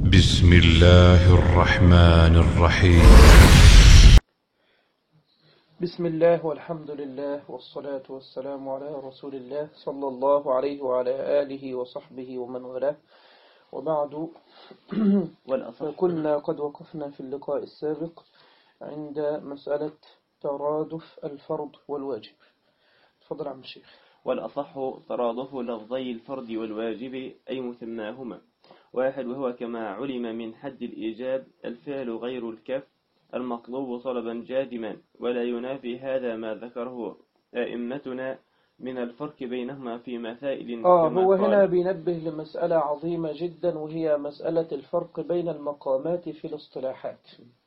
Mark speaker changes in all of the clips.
Speaker 1: بسم الله الرحمن الرحيم.
Speaker 2: بسم الله والحمد لله والصلاة والسلام على رسول الله صلى الله عليه وعلى آله وصحبه ومن والاه، وبعد. فكنا قد وقفنا في اللقاء السابق عند مسألة ترادف الفرض والواجب. تفضل عم الشيخ.
Speaker 3: والأصح ترادف لفظي الفرض والواجب أي مثناهما واحد، وهو كما علم من حد الإيجاب الفعل غير الكف المطلوب طلبا جازما، ولا ينافي هذا ما ذكره أئمتنا من الفرق بينهما في مسائل كما
Speaker 2: هو
Speaker 3: قال.
Speaker 2: هنا بينبه لمسألة عظيمة جدا، وهي مسألة الفرق بين المقامات في الاصطلاحات.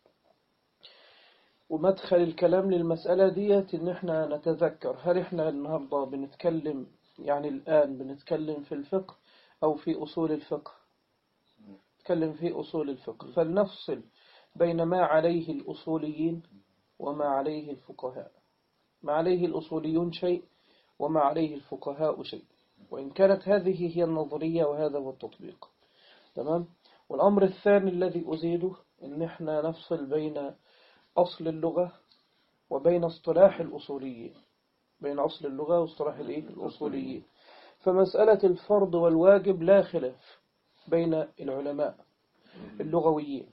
Speaker 2: ومدخل الكلام للمسألة ديت إن إحنا نتذكر، هل إحنا النهاردة بنتكلم الآن بنتكلم في الفقه أو في أصول الفقه؟ نتكلم في أصول الفقه، فلنفصل بين ما عليه الأصوليين وما عليه الفقهاء. ما عليه الأصوليون شيء وما عليه الفقهاء شيء، وإن كانت هذه هي النظرية وهذا هو التطبيق. تمام. والأمر الثاني الذي أزيده إن إحنا نفصل بين أصل اللغة وبين اصطلاح الأصوليين، بين أصل اللغة واصطلاح الأصوليين. فمسألة الفرض والواجب لا خلاف بين العلماء اللغويين،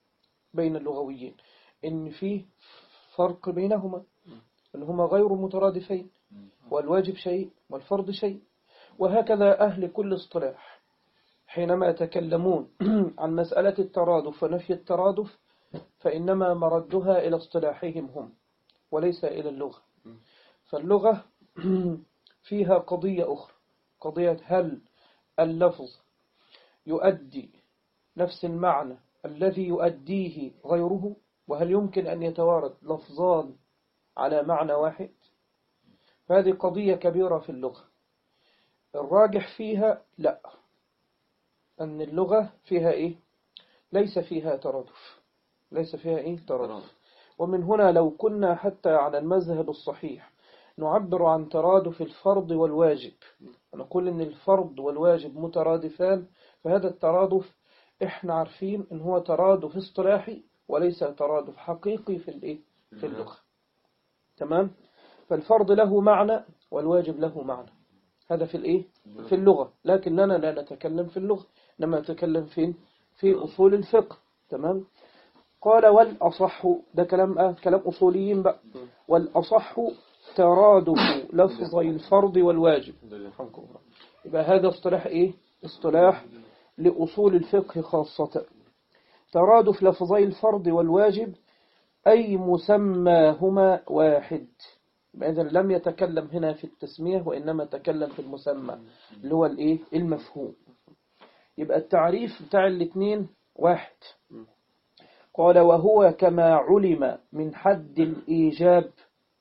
Speaker 2: إن فيه فرق بينهما، إن هما غير مترادفين، والواجب شيء والفرض شيء. وهكذا أهل كل اصطلاح حينما يتكلمون عن مسألة الترادف ونفي الترادف فإنما مردها إلى اصطلاحهم هم وليس إلى اللغة. فاللغة فيها قضية أخرى، قضية هل اللفظ يؤدي نفس المعنى الذي يؤديه غيره، وهل يمكن أن يتوارد لفظان على معنى واحد. هذه قضية كبيرة في اللغة. الراجح فيها لا، أن اللغة فيها ليس فيها ترادف، ترادف. ومن هنا لو كنا حتى على المذهب الصحيح نعبر عن ترادف الفرض والواجب، نقول إن الفرض والواجب مترادفان، فهذا الترادف إحنا عارفين إن هو ترادف اصطلاحي وليس ترادف حقيقي في اللغة. تمام. فالفرض له معنى والواجب له معنى، هذا في اللغة، لكننا لا نتكلم في اللغة، إنما نتكلم في أصول الفقه. تمام. قال والأصح، ده كلام أصوليين بقى. والأصح ترادف لفظي الفرض والواجب. يبقى هذا اصطلاح اصطلاح لأصول الفقه خاصة. ترادف لفظي الفرض والواجب أي مسماهما واحد. إذن لم يتكلم هنا في التسمية وإنما تكلم في المسمى اللي هو المفهوم. يبقى التعريف بتاع الاثنين واحد. قال وهو كما علم من حد الإيجاب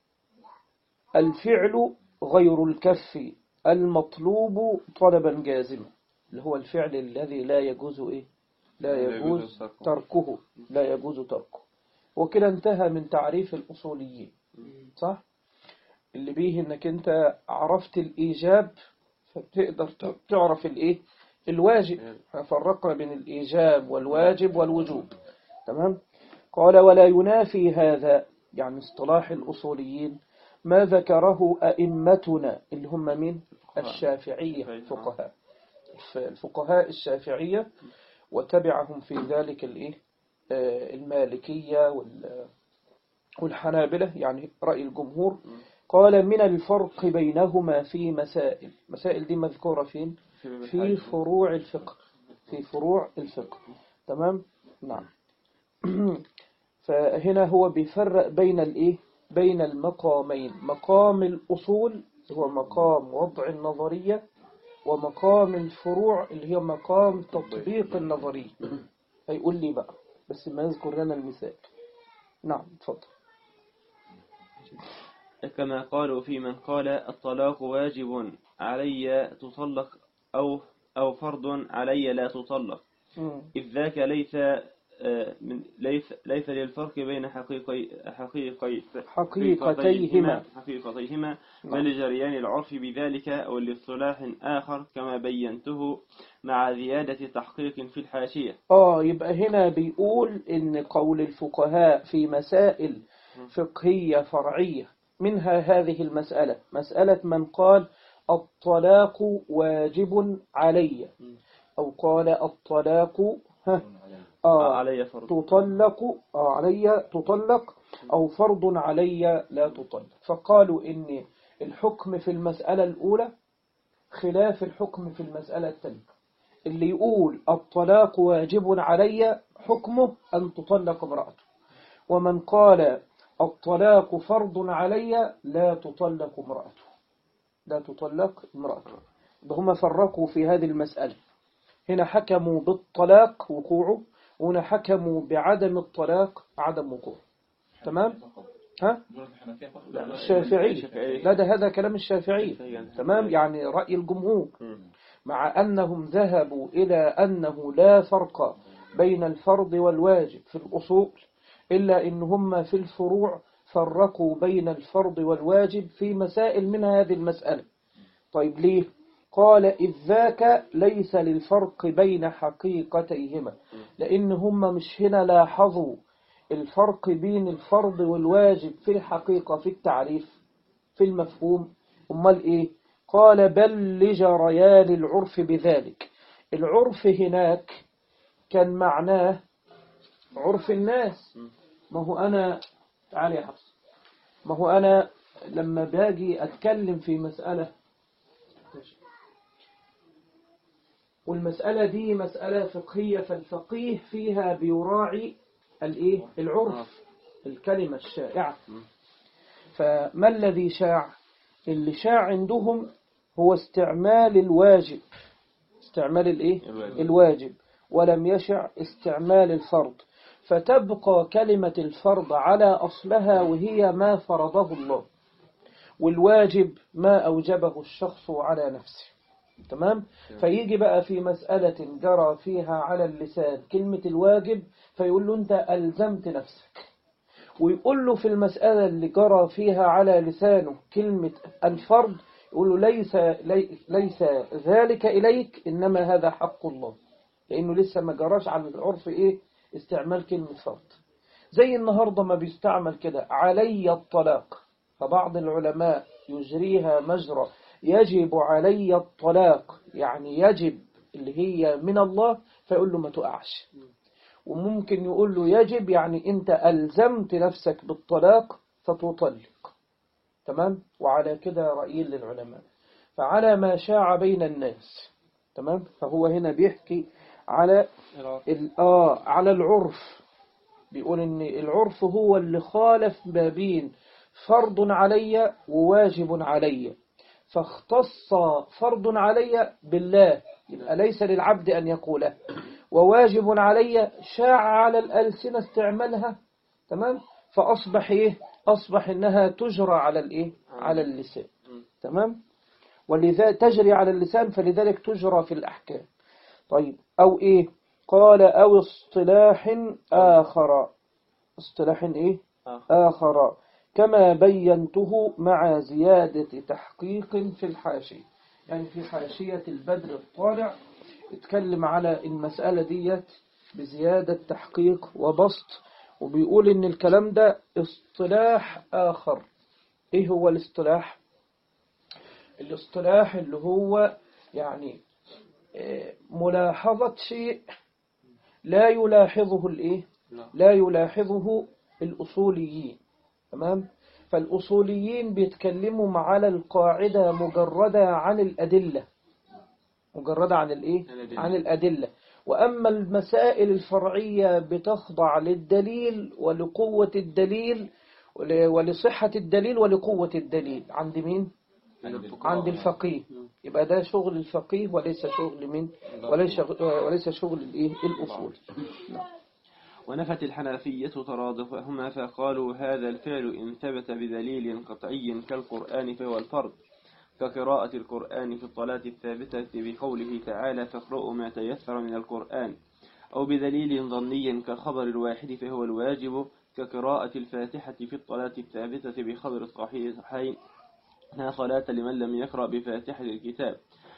Speaker 2: الفعل غير الكف المطلوب طلبا جازما، اللي هو الفعل الذي لا يجوز تركه. وكده انتهى من تعريف الأصوليين، صح؟ اللي بيه انك انت عرفت الإيجاب فتقدر تعرف الواجب. فرقنا بين الإيجاب والواجب والوجوب. تمام. قال ولا ينافي هذا، يعني اصطلاح الأصوليين، ما ذكره أئمتنا اللي هم من الشافعية، الفقهاء الشافعية، وتبعهم في ذلك المالكية والحنابلة، يعني رأي الجمهور. قال من الفرق بينهما في مسائل دي مذكورة فين؟ في فروع الفقه. تمام. نعم. فهنا هو بيفرق بين المقامين، مقام الأصول هو مقام وضع النظرية، ومقام الفروع اللي هي مقام تطبيق النظرية. هيقول لي بقى بس ما يذكر لنا المثال. نعم تفضل.
Speaker 3: كما قالوا في من قال الطلاق واجب علي تطلق أو فرض علي لا تطلق، إذ ذاك ليس ليس للفرق بين
Speaker 2: حقيقتيهما.
Speaker 3: بل جريان العرف بذلك أو لاصطلاح آخر كما بينته مع زيادة تحقيق في الحاشية.
Speaker 2: يبقى هنا بيقول إن قول الفقهاء في مسائل فقهية فرعية، منها هذه المسألة، مسألة من قال الطلاق واجب علي، أو قال الطلاق
Speaker 3: علي فرض
Speaker 2: تطلق أو فرض علي لا تطلق. فقالوا إن الحكم في المسألة الأولى خلاف الحكم في المسألة الثانية. اللي يقول الطلاق واجب علي حكمه أن تطلق امرأته، ومن قال الطلاق فرض علي لا تطلق امرأته. هم فرقوا في هذه المسألة، هنا حكموا بالطلاق وقوعه، وهنا حكموا بعدم الطلاق عدم وقوعه. تمام؟ الشافعي لا، هذا كلام الشافعي. تمام، يعني رأي الجمهور، مع أنهم ذهبوا إلى أنه لا فرق بين الفرض والواجب في الأصول، إلا إنهم في الفروع فرقوا بين الفرض والواجب في مسائل من هذه المسألة. طيب ليه؟ قال إذ ذاك ليس للفرق بين حقيقتيهما، لأن هم مش هنا لاحظوا الفرق بين الفرض والواجب في الحقيقة، في التعريف، في المفهوم. أمال إيه؟ قال بل لجريان العرف بذلك. العرف هناك كان معناه عرف الناس. ما هو أنا تعالي يا حفص، ما هو أنا لما باجي أتكلم في مسألة، والمسألة دي مسألة فقهية، فالفقيه فيها بيراعي العرف، الكلمة الشائعة. فما الذي شاع؟ اللي شاع عندهم هو استعمال الواجب، الواجب، ولم يشع استعمال الفرض، فتبقى كلمة الفرض على أصلها وهي ما فرضه الله، والواجب ما أوجبه الشخص على نفسه. تمام؟ فيجي بقى في مسألة جرى فيها على اللسان كلمة الواجب، فيقول له أنت ألزمت نفسك، ويقول له في المسألة اللي جرى فيها على لسانه كلمة الفرض، يقول له ليس ذلك إليك، إنما هذا حق الله، لأنه لسه ما جراش على العرف استعمال كلمة فرض. زي النهاردة ما بيستعمل كده علي الطلاق، فبعض العلماء يجريها مجرى يجب علي الطلاق، يعني يجب اللي هي من الله، فيقول له ما تقعش. وممكن يقول له يجب يعني أنت ألزمت نفسك بالطلاق فتطلق. تمام؟ وعلى كده رأي للعلماء، فعلى ما شاع بين الناس. تمام؟ فهو هنا بيحكي على على العرف، بيقول إن العرف هو اللي خالف ما بين فرض علي وواجب علي، فاختص فرض علي بالله، يبقى ليس للعبد أن يقوله، وواجب علي شاع على الألسنة استعمالها. تمام؟ فأصبح أصبح إنها تجرى على على اللسان. تمام؟ ولذا تجري على اللسان، فلذلك تجرى في الأحكام. طيب، أو قال أو اصطلاح آخر، اصطلاح آخر كما بينته مع زيادة تحقيق في الحاشية. يعني في حاشية البدر الطالع اتكلم على المسألة ديت بزيادة تحقيق وبسط، وبيقول إن الكلام ده اصطلاح آخر. إيه هو الاصطلاح؟ الاصطلاح اللي هو يعني ملاحظة شيء لا يلاحظه الأصوليين. تمام؟ فالأصوليين بيتكلموا على القاعدة مجردة عن الأدلة، عن الأدلة. وأما المسائل الفرعية بتخضع للدليل ولقوة الدليل ولصحة الدليل ولقوة الدليل. عند مين؟ عند الفقيه. يبقى ده شغل الفقيه وليس شغل مين؟ وليس شغل الأصول.
Speaker 3: ونفت الحنفية ترادفهما فقالوا هذا الفعل إن ثبت بدليل قطعي كالقرآن فهو الفرض، كقراءة القرآن في الصلاة الثابتة بقوله تعالى فاقرؤوا ما تيسر من القرآن، أو بدليل ظني كخبر الواحد فهو الواجب، كقراءة الفاتحة في الصلاة الثابتة بخبر الصحيحين لا صلاة لمن لم يقرأ بفاتحة الكتاب،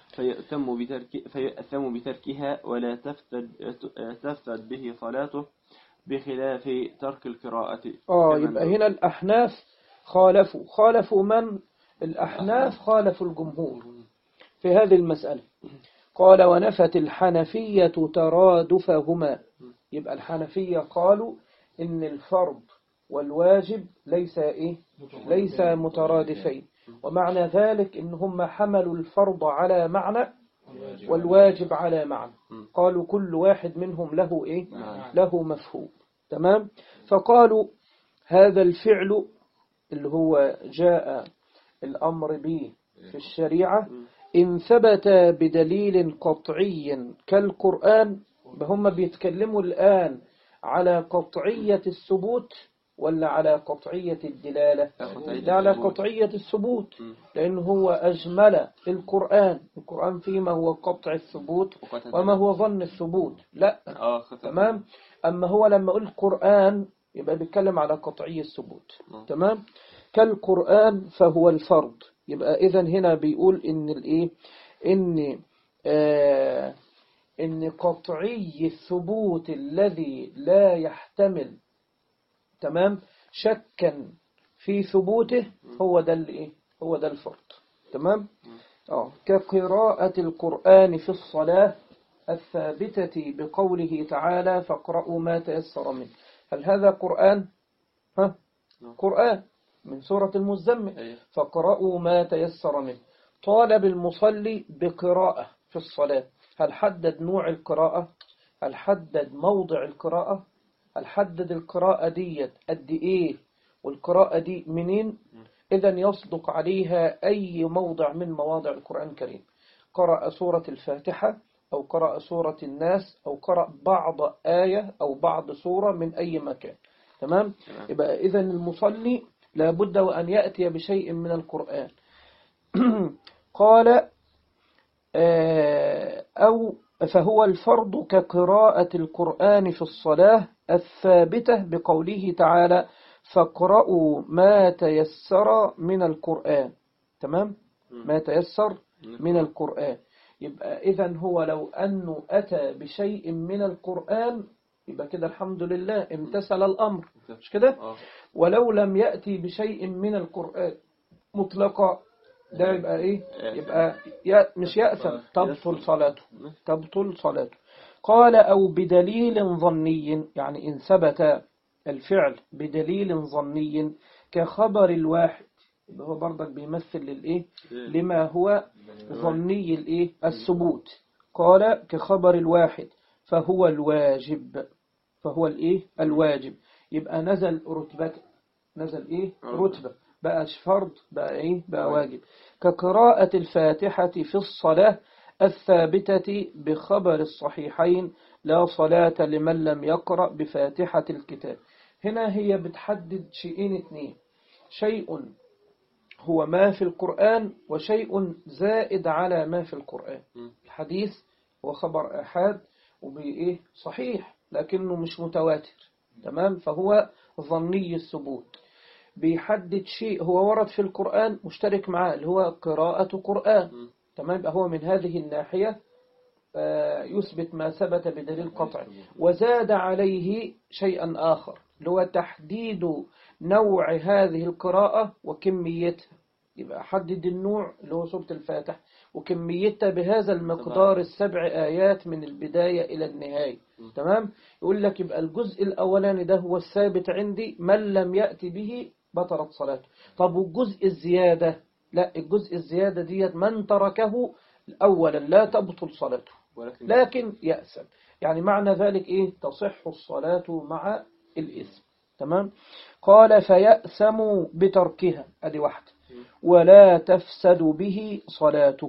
Speaker 3: فيأثم بتركها ولا تفسد به صلاته، بخلاف ترك القراءة.
Speaker 2: يبقى هنا الأحناف خالفوا من؟ الأحناف خالفوا الجمهور في هذه المسألة. قال ونفت الحنفية ترادفهما. يبقى الحنفية قالوا إن الفرض والواجب ليس مترادفين، ومعنى ذلك إن هم حملوا الفرض على معنى والواجب على معنى. قالوا كل واحد منهم له مفهوم. تمام. فقالوا هذا الفعل اللي هو جاء الأمر به في الشريعة إن ثبت بدليل قطعي كالقرآن. هم بيتكلموا الآن على قطعية الثبوت ولا على قطعية الدلالة؟ على قطعية الثبوت، لأنه هو أجمل القرآن فيما هو قطع الثبوت وما هو ظن الثبوت. لا. تمام. أما هو لما أقول القرآن يبقى بيتكلم على قطعية الثبوت. تمام. كالقرآن فهو الفرض. يبقى إذن هنا بيقول إن قطعي الثبوت الذي لا يحتمل تمام شكا في ثبوته هو ده الفرض. تمام. كقراءة القرآن في الصلاة الثابتة بقوله تعالى فاقرأوا ما تيسر منه. هل هذا قرآن؟ قرآن من سورة المزمل. فاقرأوا ما تيسر منه. طالب المصلي بقراءة في الصلاة. هل حدد نوع القراءة؟ هل حدد موضع القراءة؟ هل حدد القراءة دي قد إيه والقراءة دي منين؟ إذن يصدق عليها أي موضع من مواضع القرآن الكريم. قرأ سورة الفاتحة أو قرأ سورة الناس أو قرأ بعض آية أو بعض سورة من أي مكان. تمام. يبقى إذن المصلي لابد وأن يأتي بشيء من القرآن. قال فهو الفرض كقراءة القرآن في الصلاة الثابتة بقوله تعالى فاقرأوا ما تيسر من القرآن. تمام. ما تيسر من القرآن. يبقى إذن هو لو أنه أتى بشيء من القرآن يبقى كده الحمد لله امتثل الأمر، مش كده؟ ولو لم يأتي بشيء من القرآن مطلقا ده يبقى يبقى مش يأثم، تبطل صلاته. قال أو بدليل ظني، يعني إن ثبت الفعل بدليل ظني كخبر الواحد يبقى هو برضك بيمثل لما هو ظني الثبوت. قال كخبر الواحد فهو الواجب. الواجب يبقى نزل رتبة بقاش فرض بقى واجب. كقراءة الفاتحة في الصلاة الثابتة بخبر الصحيحين لا صلاة لمن لم يقرأ بفاتحة الكتاب. هنا هي بتحدد شيئين اثنين، شيء هو ما في القرآن وشيء زائد على ما في القرآن. الحديث هو خبر أحاد صحيح لكنه مش متواتر. تمام. فهو ظني الثبوت. بيحدد شيء هو ورد في القرآن مشترك معاه اللي هو قراءة قرآن. تمام. يبقى هو من هذه الناحية يثبت ما ثبت بدليل قطعي، وزاد عليه شيئا آخر اللي هو تحديد نوع هذه القراءة وكميتها. يبقى حدد النوع اللي هو سورة الفاتحة وكميتها بهذا المقدار 7 آيات من البداية إلى النهاية. تمام. يقول لك يبقى الجزء الأولاني ده هو الثابت عندي، من لم يأتي به بطلت صلاته. طب والجزء الزيادة؟ لا، الجزء الزيادة ديت من تركه أولا لا تبطل صلاته لكن يأسم. يعني معنى ذلك تصح الصلاة مع الإثم. تمام. قال فيأسم بتركها، ادي واحدة، ولا تفسد به صلاته،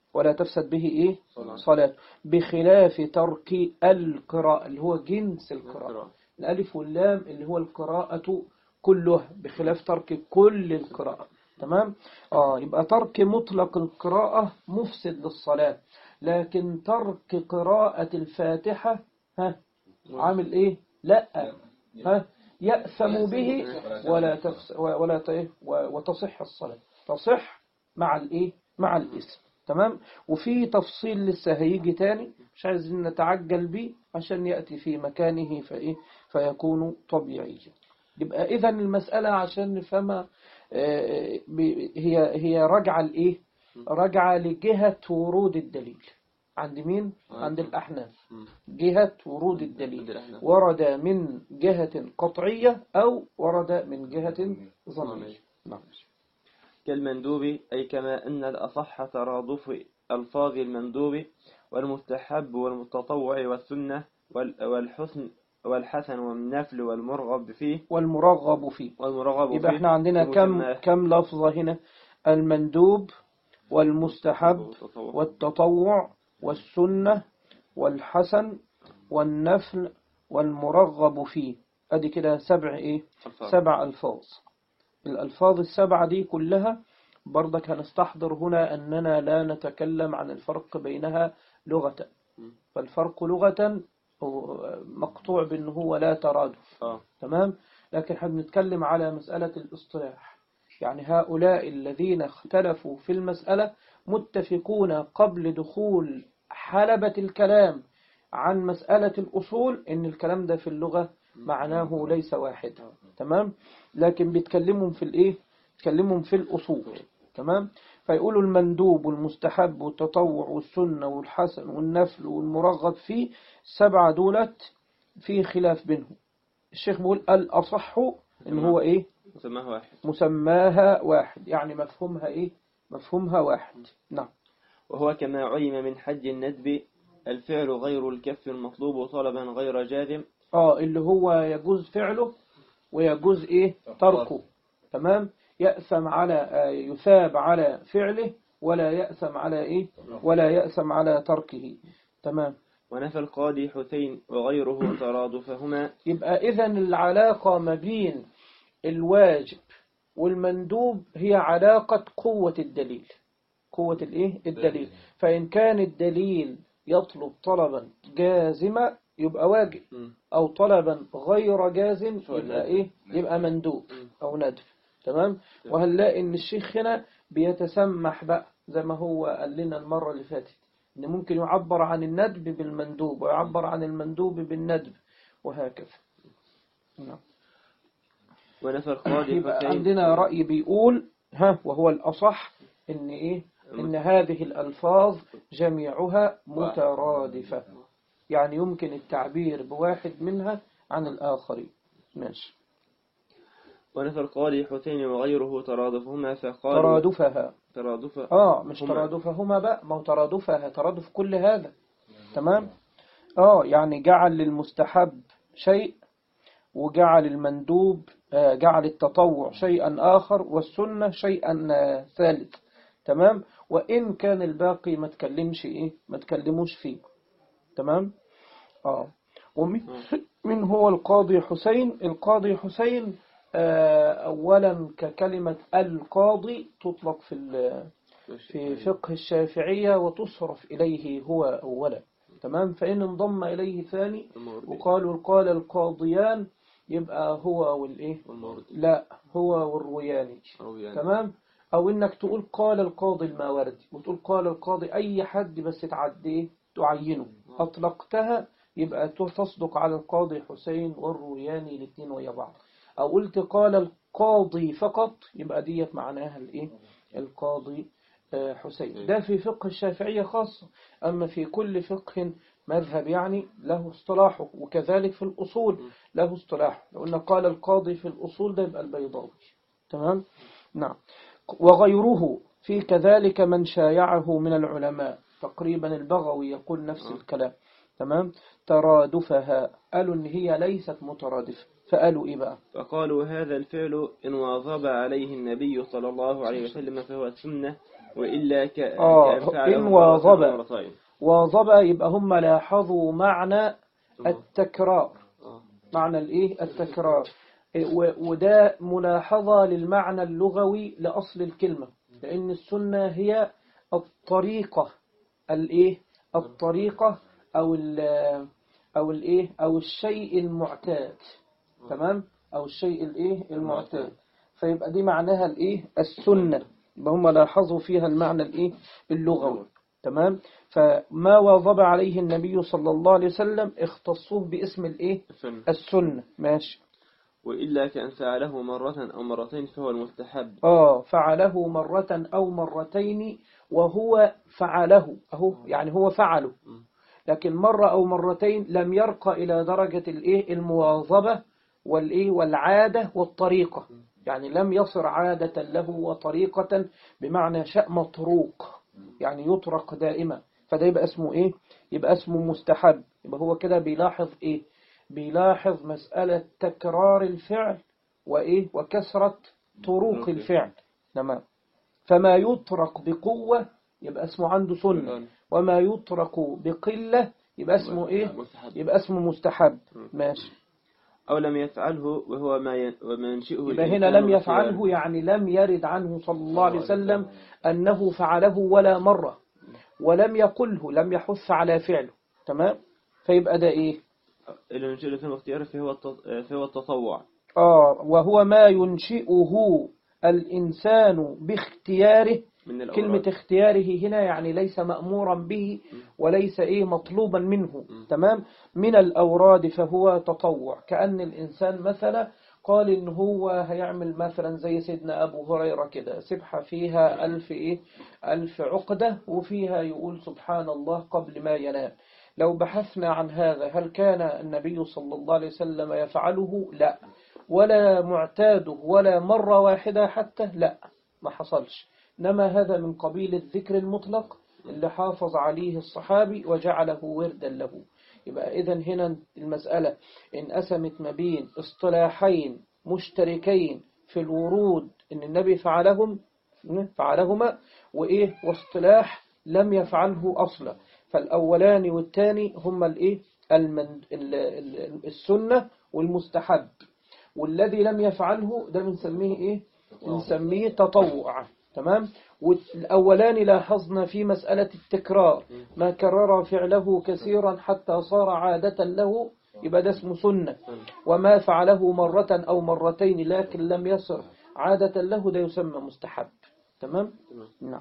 Speaker 2: صلاته بخلاف ترك القراءة اللي هو جنس القراءة، الألف واللام اللي هو القراءة كلها، بخلاف ترك كل القراءة. تمام. يبقى ترك مطلق القراءة مفسد للصلاة، لكن ترك قراءة الفاتحة عامل إيه؟ لا، ها، يأثم به وتصح الصلاة، تصح مع الإيه؟ مع الاسم. تمام. وفي تفصيل لسه هيجي تاني، مش عايزين نتعجل بيه عشان يأتي في مكانه فإيه فيكون طبيعيا. يبقى إذا المسألة عشان نفهمها هي راجعة لإيه؟ راجعة لجهة ورود الدليل. عند مين؟ عند الأحناف. جهة ورود الدليل ورد من جهة قطعية أو ورد من جهة ظنية. نعم.
Speaker 3: كالمندوب، أي كما أن الأصح ترادف ألفاظ المندوب والمستحب والمتطوع والسنة والحسن والنفل والمرغب فيه.
Speaker 2: يبقى احنا عندنا كم لفظة هنا؟ المندوب والمستحب والتطوع والسنة والحسن والنفل والمرغب فيه. ادي كده 7 ألفاظ. الألفاظ ال7 دي كلها برضك هنستحضر هنا أننا لا نتكلم عن الفرق بينها لغة، فالفرق لغة مقطوع بأنه هو لا ترادف. تمام. لكن هنتكلم على مسألة الاصطلاح، يعني هؤلاء الذين اختلفوا في المسألة متفقون قبل دخول حلبة الكلام عن مسألة الأصول إن الكلام ده في اللغة معناه ليس واحد. تمام. لكن بيتكلمون في الإيه؟ بيتكلمون في الأصول. تمام. فيقولوا المندوب والمستحب والتطوع والسنة والحسن والنفل والمرغب فيه 7 دولت في خلاف بينهم. الشيخ بيقول الأصح إن هو إيه؟ مسماها واحد، يعني مفهومها إيه؟ مفهومها واحد. نعم.
Speaker 3: وهو كما علم من حج الندب الفعل غير الكف المطلوب طلبا غير جازم.
Speaker 2: اللي هو يجوز فعله ويجوز إيه؟ تركه. تمام. يأثم على يثاب على فعله ولا يأثم على إيه؟ ولا يأثم على تركه. تمام.
Speaker 3: ونفى القاضي حسين وغيره ترادفهما.
Speaker 2: يبقى إذن العلاقة ما بين الواجب والمندوب هي علاقة قوة الدليل. قوة الإيه؟ الدليل. فإن كان الدليل يطلب طلبا جازما يبقى واجب، أو طلبا غير جازم يبقى إيه؟ يبقى مندوب أو ندب. تمام. وهنلاقي إن الشيخ هنا بيتسمح بقى زي ما هو قال لنا المرة اللي فاتت إن ممكن يعبر عن الندب بالمندوب ويعبر عن المندوب بالندب وهكذا. نعم.
Speaker 3: ونفى القاضي
Speaker 2: يبقى عندنا رأي بيقول وهو الأصح إن إيه؟ إن هذه الألفاظ جميعها مترادفة، يعني يمكن التعبير بواحد منها عن الآخرين. ماشي.
Speaker 3: ونفى القاضي حسين وغيره ترادفهما فقالوا ترادفها
Speaker 2: مش ترادفهما بقى، ما هو ترادفها ترادف كل هذا. تمام. يعني جعل للمستحب شيء وجعل المندوب جعل التطوع شيئا آخر والسنة شيئا ثالث. تمام. وإن كان الباقي ما تكلموش فيه. تمام. ومن هو القاضي حسين؟ القاضي حسين أولا ككلمة القاضي تطلق في فقه الشافعية وتصرف إليه هو أولا. تمام. فإن انضم إليه ثاني وقالوا قال القاضيان يبقى هو والإيه؟ لا، هو والروياني. تمام. أو إنك تقول قال القاضي الماوردي وتقول قال القاضي أي حد بس تعينه أطلقتها يبقى تصدق على القاضي حسين والروياني الاثنين ويا بعض. أو قلت قال القاضي فقط يبقى ديت معناها الإيه؟ القاضي حسين. ده في فقه الشافعية خاصة. أما في كل فقه مذهب يعني له اصطلاحه، وكذلك في الأصول له اصطلاحه. لو قلنا قال القاضي في الأصول ده يبقى البيضاوي. تمام. نعم. وغيره في كذلك من شايعه من العلماء، تقريبا البغوي يقول نفس الكلام. تمام. ترادفها، قالوا إن هي ليست مترادفة. فقالوا إيه بقى؟
Speaker 3: فقالوا هذا الفعل إن واظب عليه النبي صلى الله عليه وسلم فهو السنة، وإلا كأن فعله
Speaker 2: واظب يبقى هم لاحظوا معنى التكرار. معنى الإيه؟ التكرار. وده ملاحظة للمعنى اللغوي لأصل الكلمة، لأن السنة هي الطريقة الإيه؟ الطريقة أو الإيه أو الشيء المعتاد. تمام، أو الشيء الإيه المعتاد. فيبقى دي معناها الإيه السنة. يبقى هم لاحظوا فيها المعنى الإيه اللغوي. تمام. فما واظب عليه النبي صلى الله عليه وسلم اختصوه باسم الإيه السنة. ماشي.
Speaker 3: وإلا كأن فعله مرة أو مرتين فهو المستحب.
Speaker 2: فعله مرة أو مرتين وهو فعله أهو، يعني هو فعله، لكن مرة أو مرتين لم يرقى إلى درجة الإيه المواظبة والإيه والعادة والطريقة. يعني لم يصر عادة له وطريقة، بمعنى شيء مطروق، يعني يطرق دائما. فده يبقى اسمه إيه؟ يبقى اسمه مستحب. يبقى هو كده بيلاحظ إيه؟ بيلاحظ مسألة تكرار الفعل وإيه وكسرة طروق الفعل. تمام. فما يطرق بقوة يبقى اسمه عنده سنة، وما يطرق بقلة يبقى اسمه إيه؟ يبقى اسمه مستحب. ماشي.
Speaker 3: أو لم يفعله وهو وما ينشئه.
Speaker 2: يبقى هنا لم يفعله يعني لم يرد عنه صلى الله عليه وسلم أنه فعله ولا مرة، ولم يقله، لم يحث على فعله. تمام. فيبقى ده إيه؟
Speaker 3: اللي ينشئه الإنسان باختياره فهو التطوع.
Speaker 2: وهو ما ينشئه الإنسان باختياره. كلمة اختياره هنا يعني ليس مأمورا به وليس مطلوبا منه. تمام. من الأوراد فهو تطوع. كأن الإنسان مثلا قال إن هو هيعمل مثلا زي سيدنا أبو هريرة كده سبحة فيها 1000 عقدة، وفيها يقول سبحان الله قبل ما ينام. لو بحثنا عن هذا، هل كان النبي صلى الله عليه وسلم يفعله؟ لا. ولا معتاده ولا مرة واحدة حتى؟ لا، ما حصلش. إنما هذا من قبيل الذكر المطلق اللي حافظ عليه الصحابي وجعله وردا له. يبقى إذن هنا المسألة انقسمت ما بين اصطلاحين مشتركين في الورود إن النبي فعلهما واصطلاح لم يفعله أصلا. فالأولاني والثاني هما السنة والمستحب، والذي لم يفعله ده بنسميه بنسميه تطوع. تمام. والأولاني لاحظنا في مسألة التكرار، ما كرر فعله كثيرا حتى صار عادة له، يبقى ده اسمه سنة. وما فعله مرة أو مرتين لكن لم يصر عادة له، ده يسمى مستحب. تمام. نعم.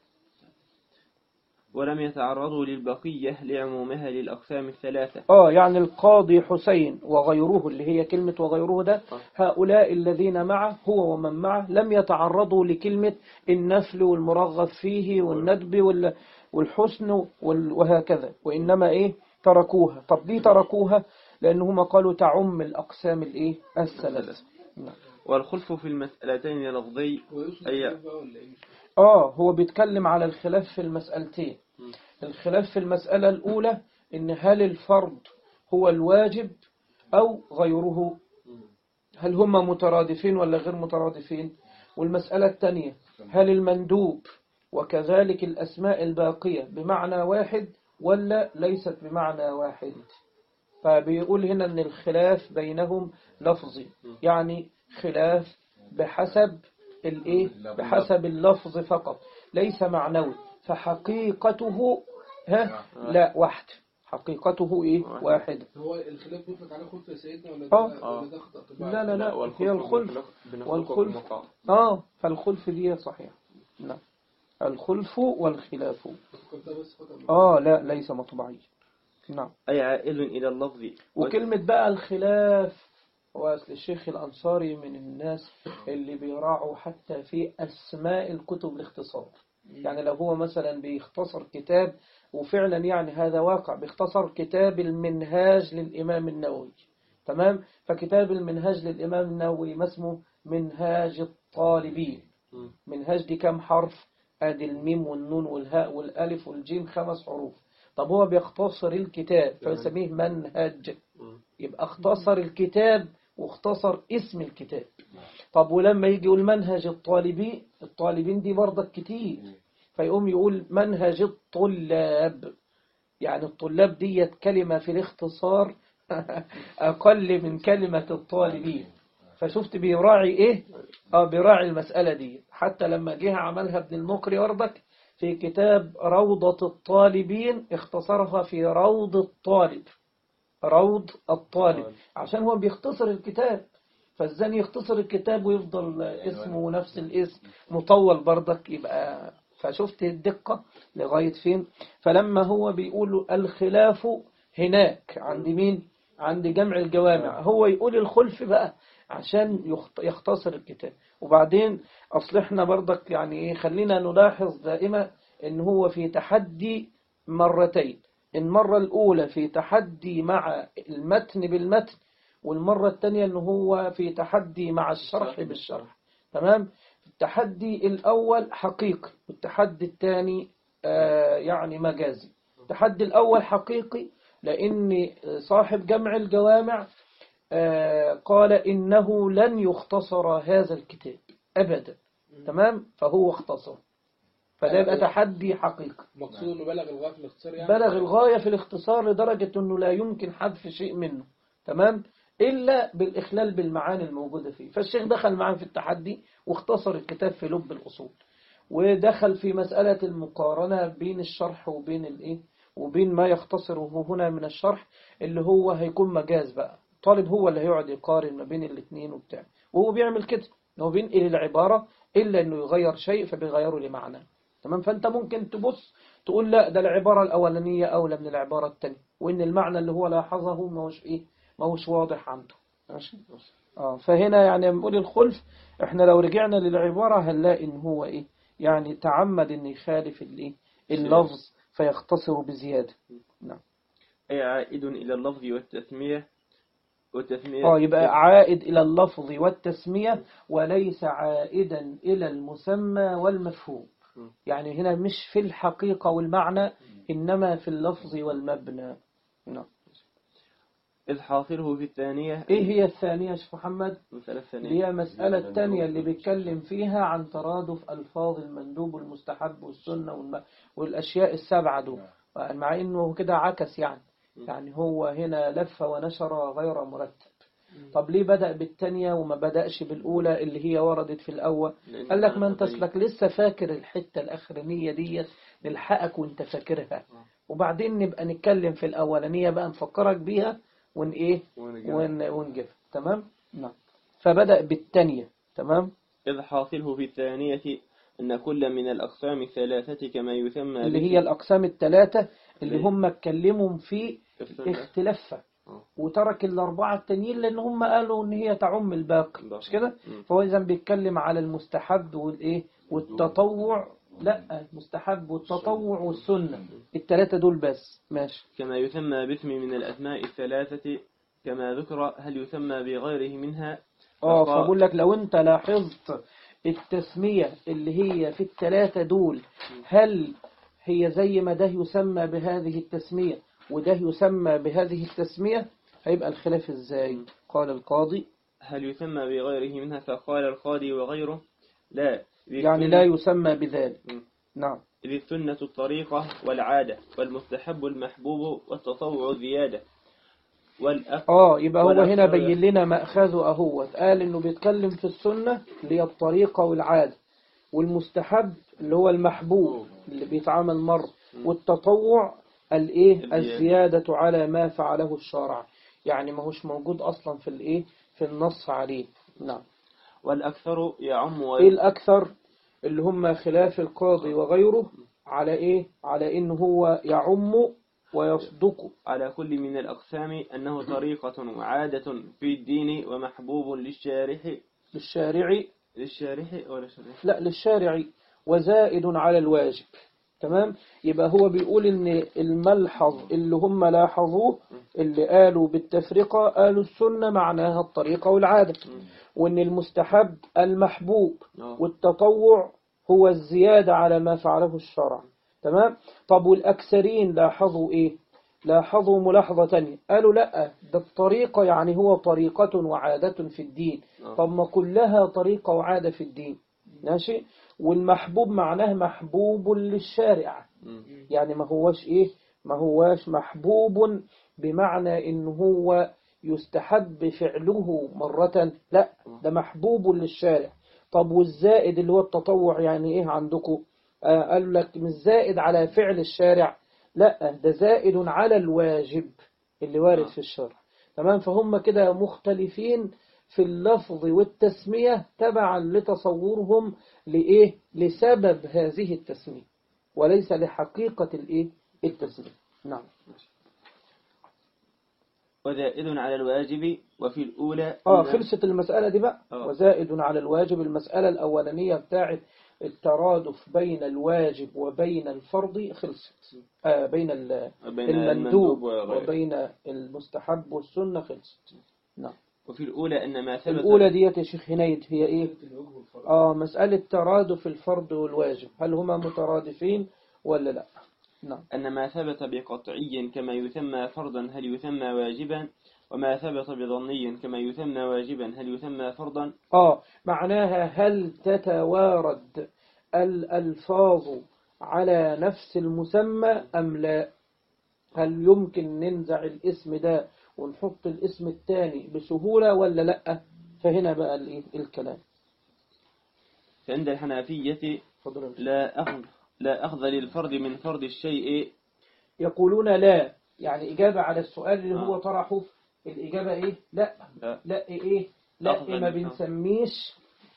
Speaker 3: ولم يتعرضوا للبقية لعمومها للأقسام الثلاثة.
Speaker 2: يعني القاضي حسين وغيره، اللي هي كلمة وغيره ده، هؤلاء الذين معه هو ومن معه لم يتعرضوا لكلمة النفل والمرغب فيه والندب والحسن وهكذا، وإنما تركوها. طب ليه تركوها؟ لأنهم قالوا تعم الأقسام الثلاثة.
Speaker 3: والخلف في المسألتين لفظي
Speaker 2: هو بيتكلم على الخلاف في المسألتين. الخلاف في المسألة الأولى إن هل الفرض هو الواجب أو غيره، هل هما مترادفين ولا غير مترادفين. والمسألة الثانية هل المندوب وكذلك الأسماء الباقية بمعنى واحد ولا ليست بمعنى واحد. فبيقول هنا أن الخلاف بينهم لفظي، يعني خلاف بحسب بحسب اللفظ فقط، ليس معنوي. فحقيقته لا واحد، حقيقته واحد.
Speaker 4: هو الخلاف بيطلق على خلف سيدنا ولا ده خطأ؟
Speaker 2: لا هي الخلف والخلف فالخلف دي صحيح. نعم. الخلف والخلاف لا ليس مطبعي. نعم.
Speaker 3: أي عائل إلى اللفظ.
Speaker 2: وكلمة بقى الخلاف، وأصل الشيخ الأنصاري من الناس اللي بيراعوا حتى في أسماء الكتب الاختصار. يعني لو هو مثلا بيختصر كتاب، وفعلا يعني هذا واقع، بيختصر كتاب المنهاج للإمام النووي. تمام. فكتاب المنهاج للإمام النووي ما اسمه؟ منهاج الطالبين. منهاج دي كم حرف؟ ادي الميم والنون والهاء والالف والجيم 5 حروف. طب هو بيختصر الكتاب فيسميه منهج، يبقى اختصر الكتاب واختصر اسم الكتاب. طب ولما يجي يقول منهج الطالبين دي برضك كتير، فيقوم يقول منهج الطلاب. يعني الطلاب دي كلمة في الاختصار أقل من كلمة الطالبين. فشفت بيراعي بيراعي المسألة دي. حتى لما جه عملها ابن المقري برضك في كتاب روضة الطالبين اختصرها في روض الطالب. روض الطالب، عشان هو بيختصر الكتاب، فالزاني يختصر الكتاب ويفضل اسمه نفس الاسم مطول برضك يبقى. فشفت الدقة لغاية فين. فلما هو بيقول الخلاف هناك عند مين؟ عند جمع الجوامع، هو يقول الخلف بقى عشان يختصر الكتاب. وبعدين أصلحنا برضك يعني إيه، خلينا نلاحظ دائما إن هو في تحدي مرتين. المرة الأولى في تحدي مع المتن بالمتن، والمرة الثانية إن هو في تحدي مع الشرح بالشرح. تمام. التحدي الأول حقيقي والتحدي الثاني يعني مجازي. التحدي الأول حقيقي لأن صاحب جمع الجوامع قال إنه لن يختصر هذا الكتاب أبدا. تمام. فهو اختصر، فده يبقى تحدي حقيقي.
Speaker 4: مقصود انه بلغ الغاية في الاختصار يعني؟ بلغ
Speaker 2: الغاية في الاختصار لدرجة أنه لا يمكن حذف شيء منه. تمام. إلا بالإخلال بالمعاني الموجودة فيه. فالشيخ دخل معاه في التحدي واختصر الكتاب في لب الأصول، ودخل في مسألة المقارنة بين الشرح وبين الإيه وبين ما يختصره هنا من الشرح اللي هو هيكون مجاز بقى. طالب هو اللي هيقعد يقارن ما بين الاثنين وبتاع، وهو بيعمل كده، هو بينقل العبارة إلا إنه يغير شيء فبيغيره لمعنى. تمام. فأنت ممكن تبص تقول لا ده العبارة الأولانية أولى من العبارة الثانية، وإن المعنى اللي هو لاحظه ما هوش واضح عنده. ماشي. فهنا يعني بنقول الخلف، احنا لو رجعنا للعبارة هنلاقي إن هو إيه يعني تعمد إن يخالف الإيه اللفظ فيختصر بزيادة. نعم.
Speaker 3: أي عائد إلى اللفظ والتسمية
Speaker 2: يبقى عائد إلى اللفظ والتسمية وليس عائدا إلى المسمى والمفهوم. يعني هنا مش في الحقيقة والمعنى، إنما في اللفظ والمبنى. نعم.
Speaker 3: إذ حاصله في الثانية.
Speaker 2: إيه هي الثانية يا شيخ محمد؟ هي مسألة الثانية اللي بيتكلم فيها عن ترادف ألفاظ المندوب والمستحب والسنة والأشياء السبعة دول، مع إنه كده عكس يعني هو هنا لف ونشر غير مرتب. طب ليه بدأ بالثانية وما بدأش بالأولى اللي هي وردت في الأول؟ قال لك ما انت أصلك لسه فاكر الحتة الأخرانية دي، نلحقك وانت فاكرها، وبعدين نبقى نتكلم في الأولانية بقى نفكرك بيها ونجيب. تمام. نعم. فبدأ بالثانية. تمام.
Speaker 3: إذ حاصله في الثانية أن كل من الأقسام الثلاثة كما يسمى
Speaker 2: اللي هي الأقسام الثلاثة اللي هم اتكلموا في اختلافها، وترك الأربعة التانيين لأن هم قالوا إن هي تعم الباقي، مش كده؟ فهو إذا بيتكلم على المستحب والتطوع. لا، المستحب والتطوع والسنة، الثلاثة دول بس. ماشي.
Speaker 3: كما يسمى باسم من الأسماء الثلاثة كما ذكر، هل يسمى بغيره منها؟
Speaker 2: فبقول لك لو أنت لاحظت التسمية اللي هي في الثلاثة دول، هل هي زي ما ده يسمى بهذه التسمية وده يسمى بهذه التسمية؟ هيبقى الخلاف ازاي؟ قال القاضي
Speaker 3: هل يسمى بغيره منها؟ فقال القاضي وغيره لا،
Speaker 2: يعني لا يسمى بذلك. نعم.
Speaker 3: إذ السنة الطريقة والعادة، والمستحب المحبوب، والتطوع زيادة
Speaker 2: يبقى هو هنا بين لنا مأخذه أهوت. قال إنه بيتكلم في السنة اللي هي الطريقة والعادة، والمستحب اللي هو المحبوب اللي بيتعامل مرة، والتطوع الزيادة على ما فعله الشارع، يعني ما هوش موجود أصلا في النص عليه. نعم.
Speaker 3: والأكثر يعم
Speaker 2: الأكثر اللي هم خلاف القاضي وغيره على إنه هو يعم ويصدق
Speaker 3: على كل من الأقسام أنه طريقة وعادة في الدين ومحبوب للشارع ولا شارع؟
Speaker 2: لا، للشارع، وزائد على الواجب. تمام. يبقى هو بيقول إن الملحظ اللي هم لاحظوه اللي قالوا بالتفرقة، قالوا السنة معناها الطريقة والعادة، وإن المستحب المحبوب، والتطوع هو الزيادة على ما فعله الشرع. تمام. طب والأكثرين لاحظوا لاحظوا ملاحظة تانية، قالوا لا، ده الطريقة يعني هو طريقة وعادة في الدين. طب ما كلها طريقة وعادة في الدين. ماشي. والمحبوب معناه محبوب للشارع، يعني ما هواش محبوب بمعنى إنه هو يستحب فعله مرة، لا، ده محبوب للشارع. طب والزائد اللي هو التطوع يعني عندكم؟ قالوا لك مش زائد على فعل الشارع، لا، ده زائد على الواجب. اللي وارد في الشرع. تمام. فهم كده مختلفين في اللفظ والتسمية تبعا لتصورهم لإيه؟ لسبب هذه التسمية وليس لحقيقة الإيه؟ التسمية. نعم.
Speaker 3: وزائد على الواجب وفي الأولى
Speaker 2: خلصت المسألة دي بقى. وزائد على الواجب، المسألة الأولانية بتاعت الترادف بين الواجب وبين الفرض خلصت. بين المندوب وبين المستحب والسنة خلصت. نعم.
Speaker 3: وفي الأولى أن ما ثبت
Speaker 2: الأولى ديت يا شيخ هنيد هي إيه؟ مسألة ترادف الفرض والواجب، هل هما مترادفين ولا لا؟ نعم.
Speaker 3: أن ما ثبت بقطعي كما يسمى فرضا هل يسمى واجبا، وما ثبت بظني كما يسمى واجبا هل يسمى فرضا.
Speaker 2: معناها هل تتوارد الألفاظ على نفس المسمى أم لا؟ هل يمكن ننزع الاسم ده ونحط الاسم الثاني بسهولة ولا لا؟ فهنا بقى الكلام.
Speaker 3: فعند الحنفية لا أخذ للفرد من فرض الشيء.
Speaker 2: يقولون لا، يعني إجابة على السؤال اللي هو طرحه. الإجابة إيه؟ لا إيه؟ لا ما بنسميش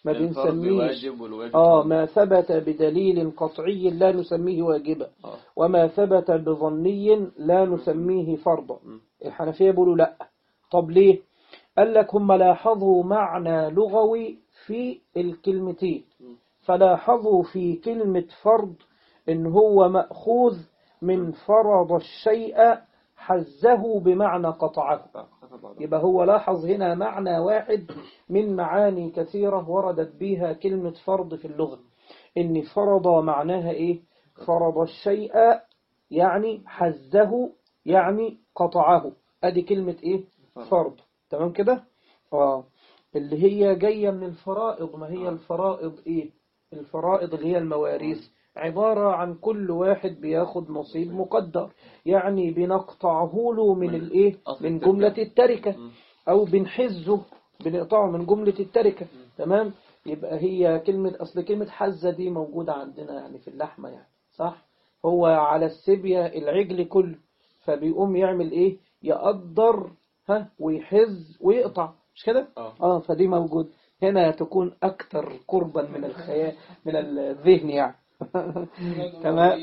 Speaker 2: ما ثبت بدليل قطعي لا نسميه واجبا، وما ثبت بظني لا نسميه فرضا. الحنفية بيقولوا لا. طب ليه؟ قال لك هم لاحظوا معنى لغوي في الكلمتين، فلاحظوا في كلمة فرض إن هو مأخوذ من فرض الشيء حزه بمعنى قطعه. يبقى هو لاحظ هنا معنى واحد من معاني كثيرة وردت بها كلمة فرض في اللغة، إن فرض معناها إيه؟ فرض الشيء يعني حزه يعني قطعه. أدي كلمة إيه؟ فرض. تمام كده؟ اللي هي جاية من الفرائض. ما هي الفرائض إيه؟ الفرائض اللي هي المواريث عبارة عن كل واحد بياخد نصيب مقدر، يعني بنقطعه له من الإيه؟ من جملة التركة، أو بنحزه بنقطعه من جملة التركة. تمام. يبقى هي أصل كلمة حزة دي موجودة عندنا يعني في اللحمة، يعني صح. هو على السبية العجل كله، فبيقوم يعمل إيه؟ يقدر ويحز ويقطع، مش كده؟ فدي موجود هنا، تكون أكثر قربا من الخيال من الذهن يعني. تمام.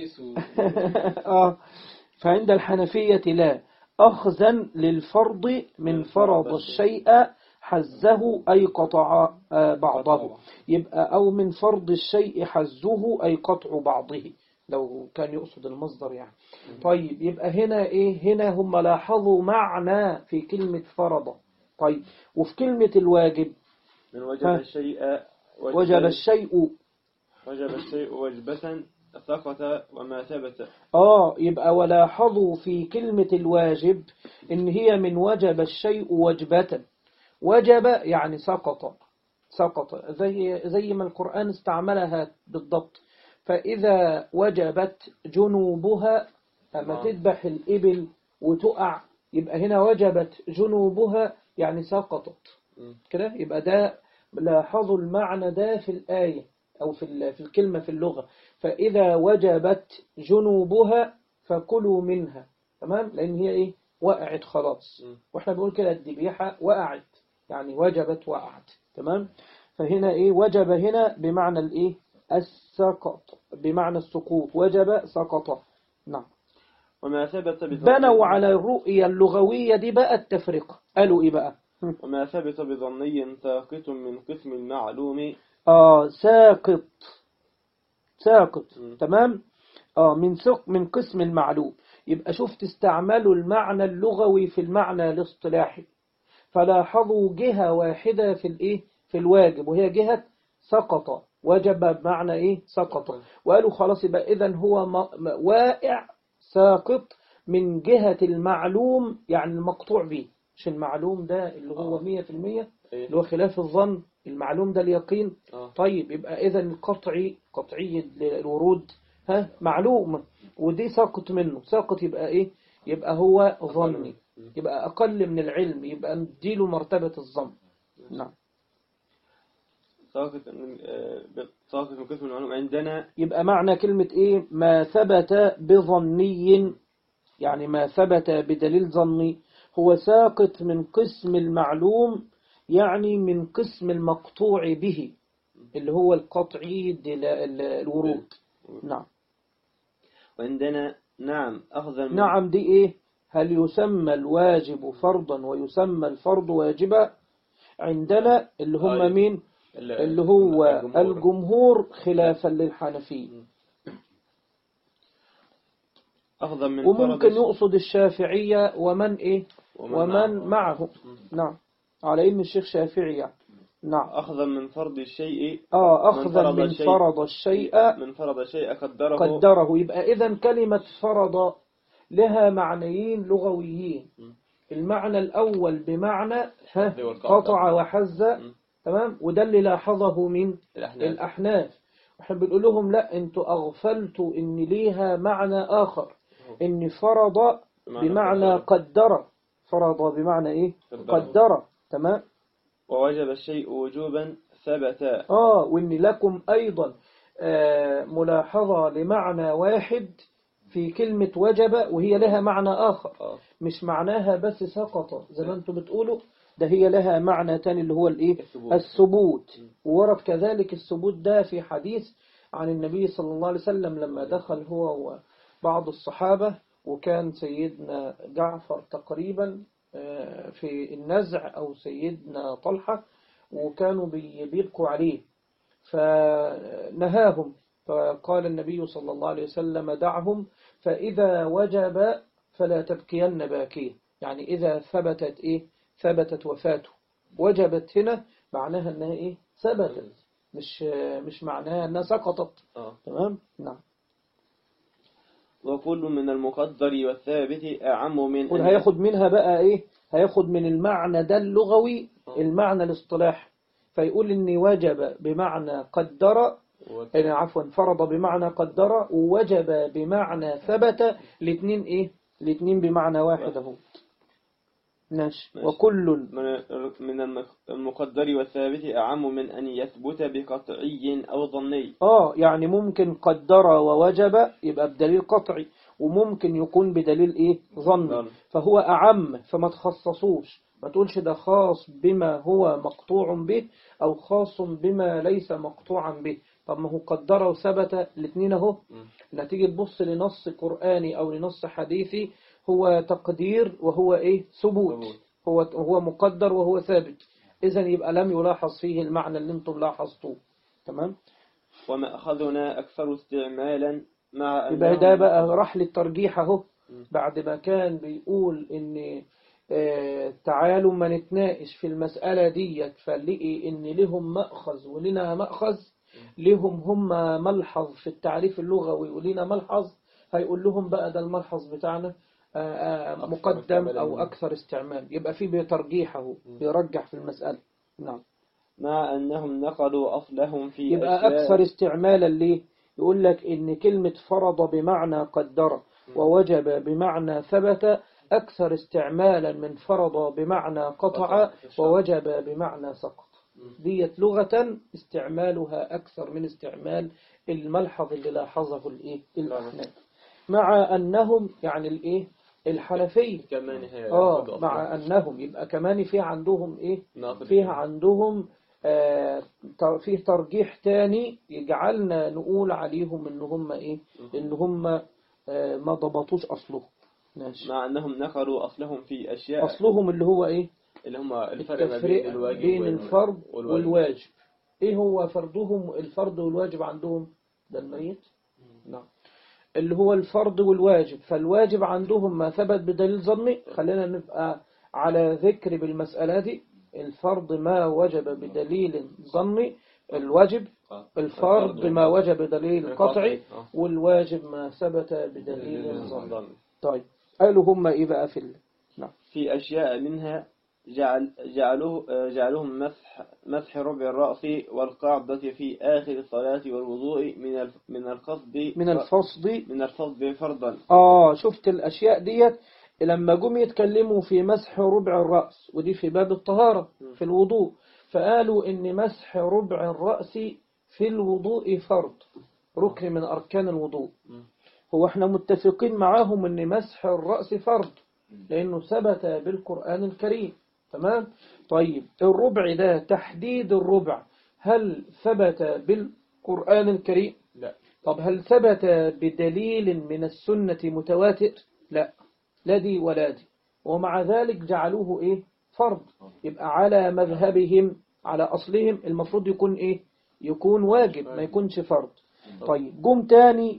Speaker 2: فعند الحنفية لا، أخذا للفرض من فرض الشيء حزه أي قطع بعضه. يبقى أو من فرض الشيء حزه أي قطع بعضه، لو كان يقصد المصدر يعني. طيب يبقى هنا إيه؟ هنا هم لاحظوا معنى في كلمة فرض. طيب وفي كلمة الواجب
Speaker 3: من وجب الشيء وجبة سقط وما ثبت.
Speaker 2: يبقى ولاحظوا في كلمة الواجب إن هي من وجب الشيء وجبة. وجب يعني سقط زي ما القرآن استعملها بالضبط. فإذا وجبت جنوبها، أما تذبح الإبل وتقع، يبقى هنا وجبت جنوبها يعني سقطت كده. يبقى ده لاحظوا المعنى ده في الآية أو في الكلمة في اللغة. فإذا وجبت جنوبها فكلوا منها. تمام. لأن هي إيه؟ وقعت خلاص. وإحنا بنقول كده الذبيحة وقعت، يعني وجبت وقعت. تمام. فهنا إيه؟ وجب هنا بمعنى الإيه؟ السقط، بمعنى السقوط. وجب سقط. نعم.
Speaker 3: وما ثبت
Speaker 2: بنوا على الرؤية اللغوية دي بقى التفرقة. قالوا إيه بقى؟
Speaker 3: وما ثبت بظني ساقط من قسم المعلوم.
Speaker 2: ساقط. تمام. من قسم المعلوم. يبقى شفت استعملوا المعنى اللغوي في المعنى الاصطلاحي، فلاحظوا جهة واحدة في الإيه؟ في الواجب، وهي جهة سقط. وجب بمعنى إيه؟ سقط. وقالوا خلاص يبقى إذن هو واقع ساقط من جهة المعلوم، يعني المقطوع به. مش المعلوم ده اللي هو 100%، اللي هو خلاف الظن. المعلوم ده اليقين. طيب يبقى إذن قطعي الورود معلوم، ودي ساقط منه. ساقط يبقى إيه؟ يبقى هو ظني، يبقى أقل من العلم، يبقى نديله مرتبة الظن. نعم.
Speaker 3: ساقط من قسم المعلوم عندنا.
Speaker 2: يبقى معنى كلمة إيه؟ ما ثبت بظني، يعني ما ثبت بدليل ظني، هو ساقط من قسم المعلوم، يعني من قسم المقطوع به اللي هو القطعي الورود. نعم.
Speaker 3: وعندنا نعم أخذا من
Speaker 2: نعم دي إيه؟ هل يسمى الواجب فرضا ويسمى الفرض واجبا؟ عندنا اللي هم مين؟ اللي هو الجمهور خلافا للحنفية.
Speaker 3: أخذا من
Speaker 2: وممكن يقصد الشافعية ومن إيه؟ ومن معه. نعم، على إن الشيخ شافعي يعني. نعم.
Speaker 3: أخذا من فرض الشيء
Speaker 2: أخذا من فرض الشيء
Speaker 3: من فرض الشيء
Speaker 2: قدره. يبقى إذن كلمة فرض لها معنيين لغويين. المعنى الأول بمعنى قطع وحز، تمام، وده اللي لاحظه من الأحناف. احنا بنقول لهم لا، انتوا أغفلتوا إن ليها معنى آخر، إن فرض بمعنى قدر. فرض بمعنى إيه؟ قدر. تمام.
Speaker 3: ووجب الشيء وجوبا ثبتا.
Speaker 2: وإن لكم أيضا ملاحظة لمعنى واحد في كلمة وجب، وهي لها معنى آخر. مش معناها بس سقط زي ما انتم بتقولوا، ده هي لها معنى تاني اللي هو الايه؟ الثبوت. وورد كذلك الثبوت ده في حديث عن النبي صلى الله عليه وسلم لما دخل هو وبعض الصحابة، وكان سيدنا جعفر تقريبا في النزع أو سيدنا طلحة، وكانوا بيبقوا عليه فنهاهم، فقال النبي صلى الله عليه وسلم دعهم، فإذا وجب فلا تبكين باكيه. يعني إذا ثبتت إيه؟ ثبتت وفاته. وجبت هنا معناها أنها إيه؟ ثبتت، مش معناها أنها سقطت. تمام. نعم.
Speaker 3: وكل من المقدر والثابت أعم من
Speaker 2: هياخد منها بقى إيه؟ هياخد من المعنى ده اللغوي المعنى الاصطلاحي، فيقول إن وجب بمعنى قدر، عفوا فرض بمعنى قدر، ووجب بمعنى ثبت. الاثنين إيه؟ الاثنين بمعنى واحد اهو. ماشي. وكل
Speaker 3: من المقدر والثابت أعم من أن يثبت بقطعي أو ظني.
Speaker 2: يعني ممكن قدر ووجب يبقى بدليل قطعي، وممكن يكون بدليل إيه؟ ظني. فهو أعم، فما تخصصوش، ما تقولش ده خاص بما هو مقطوع به أو خاص بما ليس مقطوعا به. طب ما هو قدر وثبت الاثنين اهو. لا تيجي تبص لنص قرآني أو لنص حديثي، هو تقدير وهو إيه؟ ثبوت. هو مقدر وهو ثابت. إذن يبقى لم يلاحظ فيه المعنى اللي انتم لاحظتوه. تمام.
Speaker 3: وما أخذنا أكثر استعمالا مع
Speaker 2: يبقى ده بقى راح للترجيح اهو. بعد ما كان بيقول إن تعالوا ما نتناقش في المسألة ديت، فنلاقي إن لهم مأخذ ولنا مأخذ، لهم هم ملحظ في التعريف اللغوي ولنا ملحظ. هيقول لهم بقى ده الملحظ بتاعنا مقدم أو أكثر استعمال، يبقى فيه بترجيحه، بيرجح في المسألة. نعم.
Speaker 3: مع أنهم نقلوا أصلهم في
Speaker 2: يبقى أكثر استعمالا ليه؟ يقول لك إن كلمة فرض بمعنى قدر ووجب بمعنى ثبت أكثر استعمالا من فرض بمعنى قطع ووجب بمعنى سقط. ديت لغة استعمالها أكثر من استعمال الملحظ اللي لاحظه الأحناف. مع أنهم يعني الإيه؟ الحنفية مع أنهم يبقى كمان في عندهم إيه؟ فيها عندهم فيه ترجيح تاني يجعلنا نقول عليهم إن هم إيه؟ إن هم ما ضبطوش أصلهم. ماشي.
Speaker 3: مع أنهم نقلوا أصلهم في أشياء.
Speaker 2: أصلهم اللي هو إيه؟
Speaker 3: اللي هم الفرق
Speaker 2: بين الفرض والواجب. إيه هو فرضهم؟ الفرض والواجب عندهم ده الميت. نعم. اللي هو الفرض والواجب، فالواجب عندهم ما ثبت بدليل ظني. خلينا نبقى على ذكر بالمسألة دي. الفرض ما وجب بدليل ظني، الواجب الفرض ما وجب بدليل قطعي، والواجب ما ثبت بدليل ظني. طيب قالوا هم إيه بقى نعم.
Speaker 3: في أشياء منها جعلهم مسح ربع الرأس والقعدة في آخر الصلاة والوضوء من الفصد فرضا.
Speaker 2: شفت الأشياء ديت لما جم يتكلموا في مسح ربع الرأس، ودي في باب الطهارة في الوضوء، فقالوا إن مسح ربع الرأس في الوضوء فرض، ركن من أركان الوضوء. هو احنا متفقين معاهم إن مسح الرأس فرض، لأنه ثبت بالقرآن الكريم. تمام. طيب الربع ده تحديد الربع هل ثبت بالقرآن الكريم؟
Speaker 3: لا.
Speaker 2: طب هل ثبت بدليل من السنة متواتر؟ لا، لا دي ولا دي. ومع ذلك جعلوه إيه؟ فرض. يبقى على مذهبهم على أصلهم المفروض يكون إيه؟ يكون واجب، ما يكونش فرض. طيب جم تاني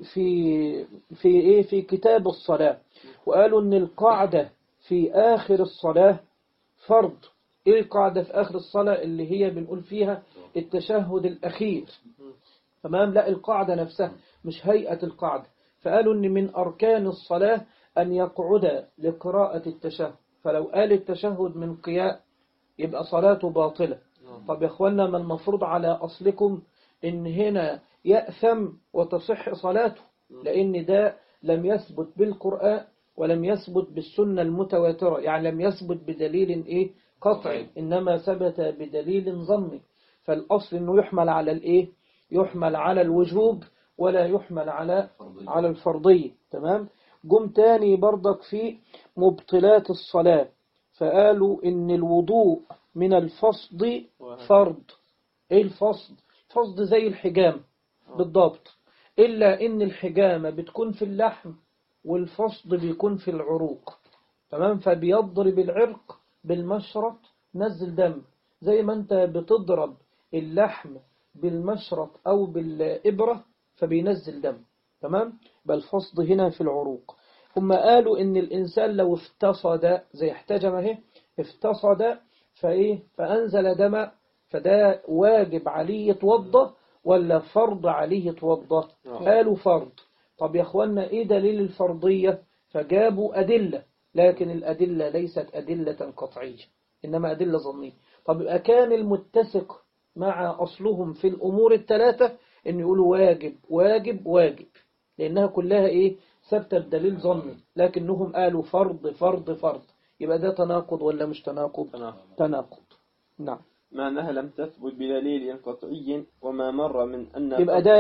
Speaker 2: في إيه؟ في كتاب الصلاة وقالوا إن القاعدة في آخر الصلاة فرض. إيه القاعدة في آخر الصلاة اللي هي بنقول فيها التشهد الأخير؟ تمام. لا، القاعدة نفسها مش هيئة القاعدة. فقالوا إن من أركان الصلاة أن يقعد لقراءة التشهد، فلو قال التشهد من قيام يبقى صلاته باطلة. طب يا أخوانا، ما المفروض على أصلكم إن هنا يأثم وتصح صلاته، لأن ده لم يثبت بالقرآن ولم يثبت بالسنة المتواترة، يعني لم يثبت بدليل إيه قطعي، إنما ثبت بدليل ظني. فالأصل إنه يحمل على الإيه؟ يحمل على الوجوب ولا يحمل على الفرضية. تمام. جم تاني برضك في مبطلات الصلاة فقالوا إن الوضوء من الفصد فرض. إيه الفصد؟ الفصد زي الحجام بالضبط، إلا إن الحجامة بتكون في اللحم والفصد بيكون في العروق. تمام. فبيضرب العرق بالمشرط نزل دم، زي ما أنت بتضرب اللحم بالمشرط أو بالإبرة فبينزل دم. تمام. بل الفصد هنا في العروق. هم قالوا إن الإنسان لو افتصد زي احتجم اهي، افتصد فإيه فأنزل دم، فده واجب عليه يتوضأ ولا فرض عليه يتوضأ؟ قالوا فرض. طب يا أخوانا إيه دليل الفرضية؟ فجابوا أدلة، لكن الأدلة ليست أدلة قطعية إنما أدلة ظنية. طب كان المتسق مع أصلهم في الأمور الثلاثة إن يقولوا واجب واجب واجب، لأنها كلها إيه ثابتة بدليل ظني، لكنهم قالوا فرض فرض فرض. يبقى ده تناقض ولا مش تناقض؟ تناقض. نعم.
Speaker 3: مع أنها لم تثبت بدليل قطعي، وما مر من أن
Speaker 2: يبقى ده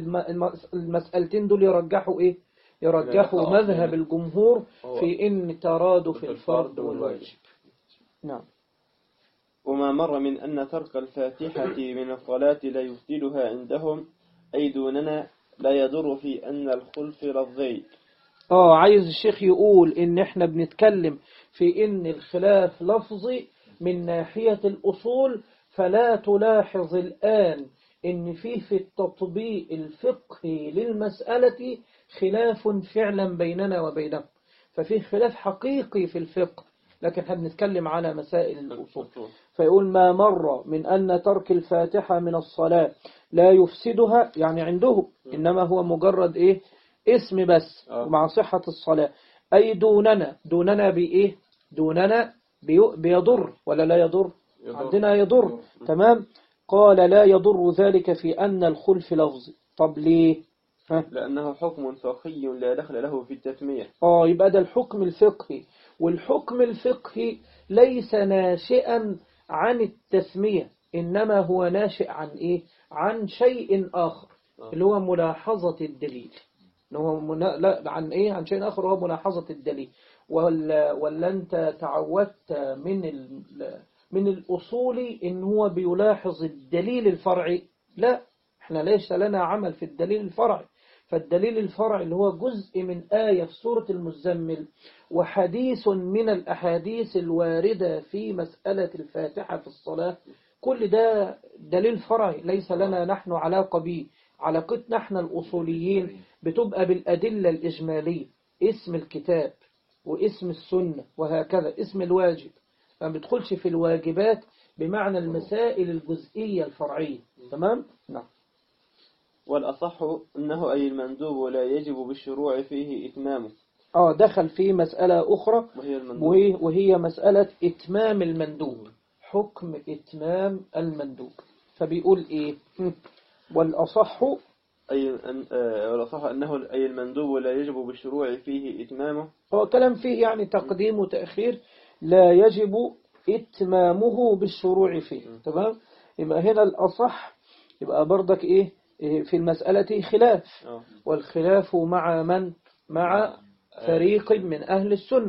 Speaker 2: المسألتين دول يرجحوا إيه؟ يرجحوا مذهب الجمهور في إن ترادف الفرض والواجب. نعم.
Speaker 3: وما مر من أن ترك الفاتحة من الصلاة لا يفسدها عندهم أي دوننا لا يضر في أن الخلف لفظي.
Speaker 2: عايز الشيخ يقول إن إحنا بنتكلم في إن الخلاف لفظي من ناحية الأصول، فلا تلاحظ الآن إن في التطبيق الفقهي للمسألة خلاف فعلا بيننا وبينهم، ففي خلاف حقيقي في الفقه، لكن احنا بنتكلم على مسائل الأصول. فيقول ما مر من أن ترك الفاتحة من الصلاة لا يفسدها، يعني عنده إنما هو مجرد إيه اسم بس ومع صحة الصلاة، أي دوننا بإيه؟ دوننا بيضر ولا لا يضر؟ عندنا يضر. تمام. قال لا يضر ذلك في أن الخلف لفظي. طب ليه؟
Speaker 3: لأنه حكم فقهي لا دخل له في التسمية.
Speaker 2: يبقى ده الحكم الفقهي، والحكم الفقهي ليس ناشئا عن التسمية، إنما هو ناشئ عن إيه؟ عن شيء آخر اللي هو ملاحظة الدليل. لا عن إيه؟ عن شيء آخر هو ملاحظة الدليل. ولا أنت تعودت من الأصول إن هو بيلاحظ الدليل الفرعي؟ لا، إحنا ليس لنا عمل في الدليل الفرعي. فالدليل الفرعي اللي هو جزء من آية في سورة المزمل وحديث من الأحاديث الواردة في مسألة الفاتحة في الصلاة، كل ده دليل فرعي ليس لنا نحن علاقة به. علاقتنا نحن الأصوليين بتبقى بالأدلة الإجمالية، اسم الكتاب واسم السنة وهكذا، اسم الواجب ما بتدخلش في الواجبات بمعنى المسائل الجزئية الفرعية. تمام؟ نعم.
Speaker 3: والأصح أنه أي المندوب ولا يجب بالشروع فيه إتمامه.
Speaker 2: دخل في مسألة أخرى وهي مسألة إتمام المندوب، حكم إتمام المندوب. فبيقول إيه؟ والأصح
Speaker 3: أنه أي المندوب ولا يجب بالشروع فيه إتمامه.
Speaker 2: هو كلام فيه يعني تقديم وتأخير، لا يجب إتمامه بالشروع فيه. تمام؟ يبقى هنا الأصح يبقى برضك إيه في المسألة خلاف، والخلاف مع من؟ مع فريق من أهل السنة.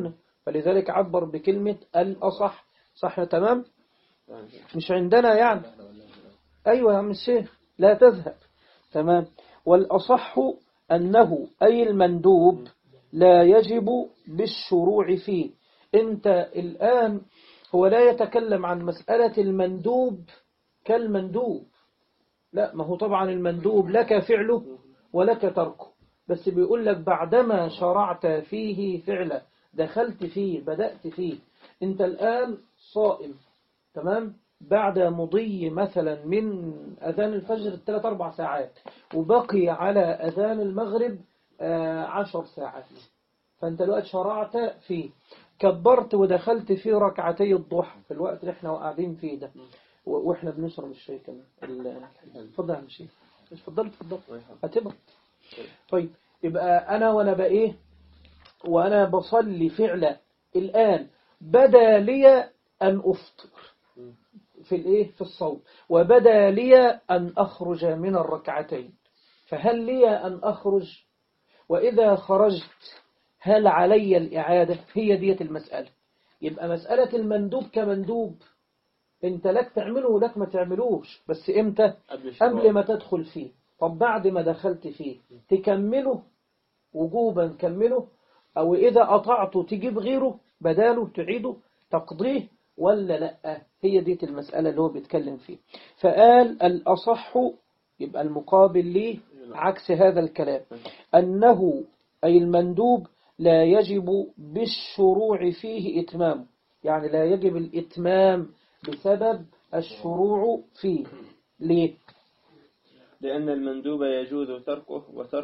Speaker 2: فلذلك عبر بكلمة الأصح. صح تمام؟ مش عندنا يعني. أيوة يا عم الشيخ لا تذهب. تمام. والأصح أنه أي المندوب لا يجب بالشروع فيه. أنت الآن هو لا يتكلم عن مسألة المندوب كالمندوب، لا، ما هو طبعا المندوب لك فعله ولك تركه، بس بيقول لك بعدما شرعت فيه فعلا، دخلت فيه، بدأت فيه. أنت الآن صائم، تمام، بعد مضي مثلا من أذان الفجر 3-4 ساعات، وبقي على أذان المغرب 10 ساعات، فأنت الوقت شرعت فيه، كبرت ودخلت في ركعتي الضحى في الوقت اللي احنا قاعدين فيه ده، واحنا بنشرب الشاي كمان. اتفضل يا شيخ. اتفضل هتبقى. طيب يبقى انا وانا بايه وانا بصلي فعلا الان بدا لي ان افطر في الايه في الصوم، وبدا لي ان اخرج من الركعتين، فهل لي ان اخرج؟ واذا خرجت هل علي الاعاده؟ هي ديت المساله. يبقى مساله المندوب كمندوب، انت لك تعمله ولك ما تعملوش، بس امتى؟ قبل ما تدخل فيه. طب بعد ما دخلت فيه تكمله وجوبا كمله، او اذا قطعته تجيب غيره بداله تعيده تقضيه ولا لا؟ هي ديت المسألة اللي هو بيتكلم فيه. فقال الأصح، يبقى المقابل ليه عكس هذا الكلام، أنه أي المندوب لا يجب بالشروع فيه إتمامه، يعني لا يجب الإتمام بسبب الشروع فيه. ليه؟
Speaker 3: لأن المندوب يجوز تركه،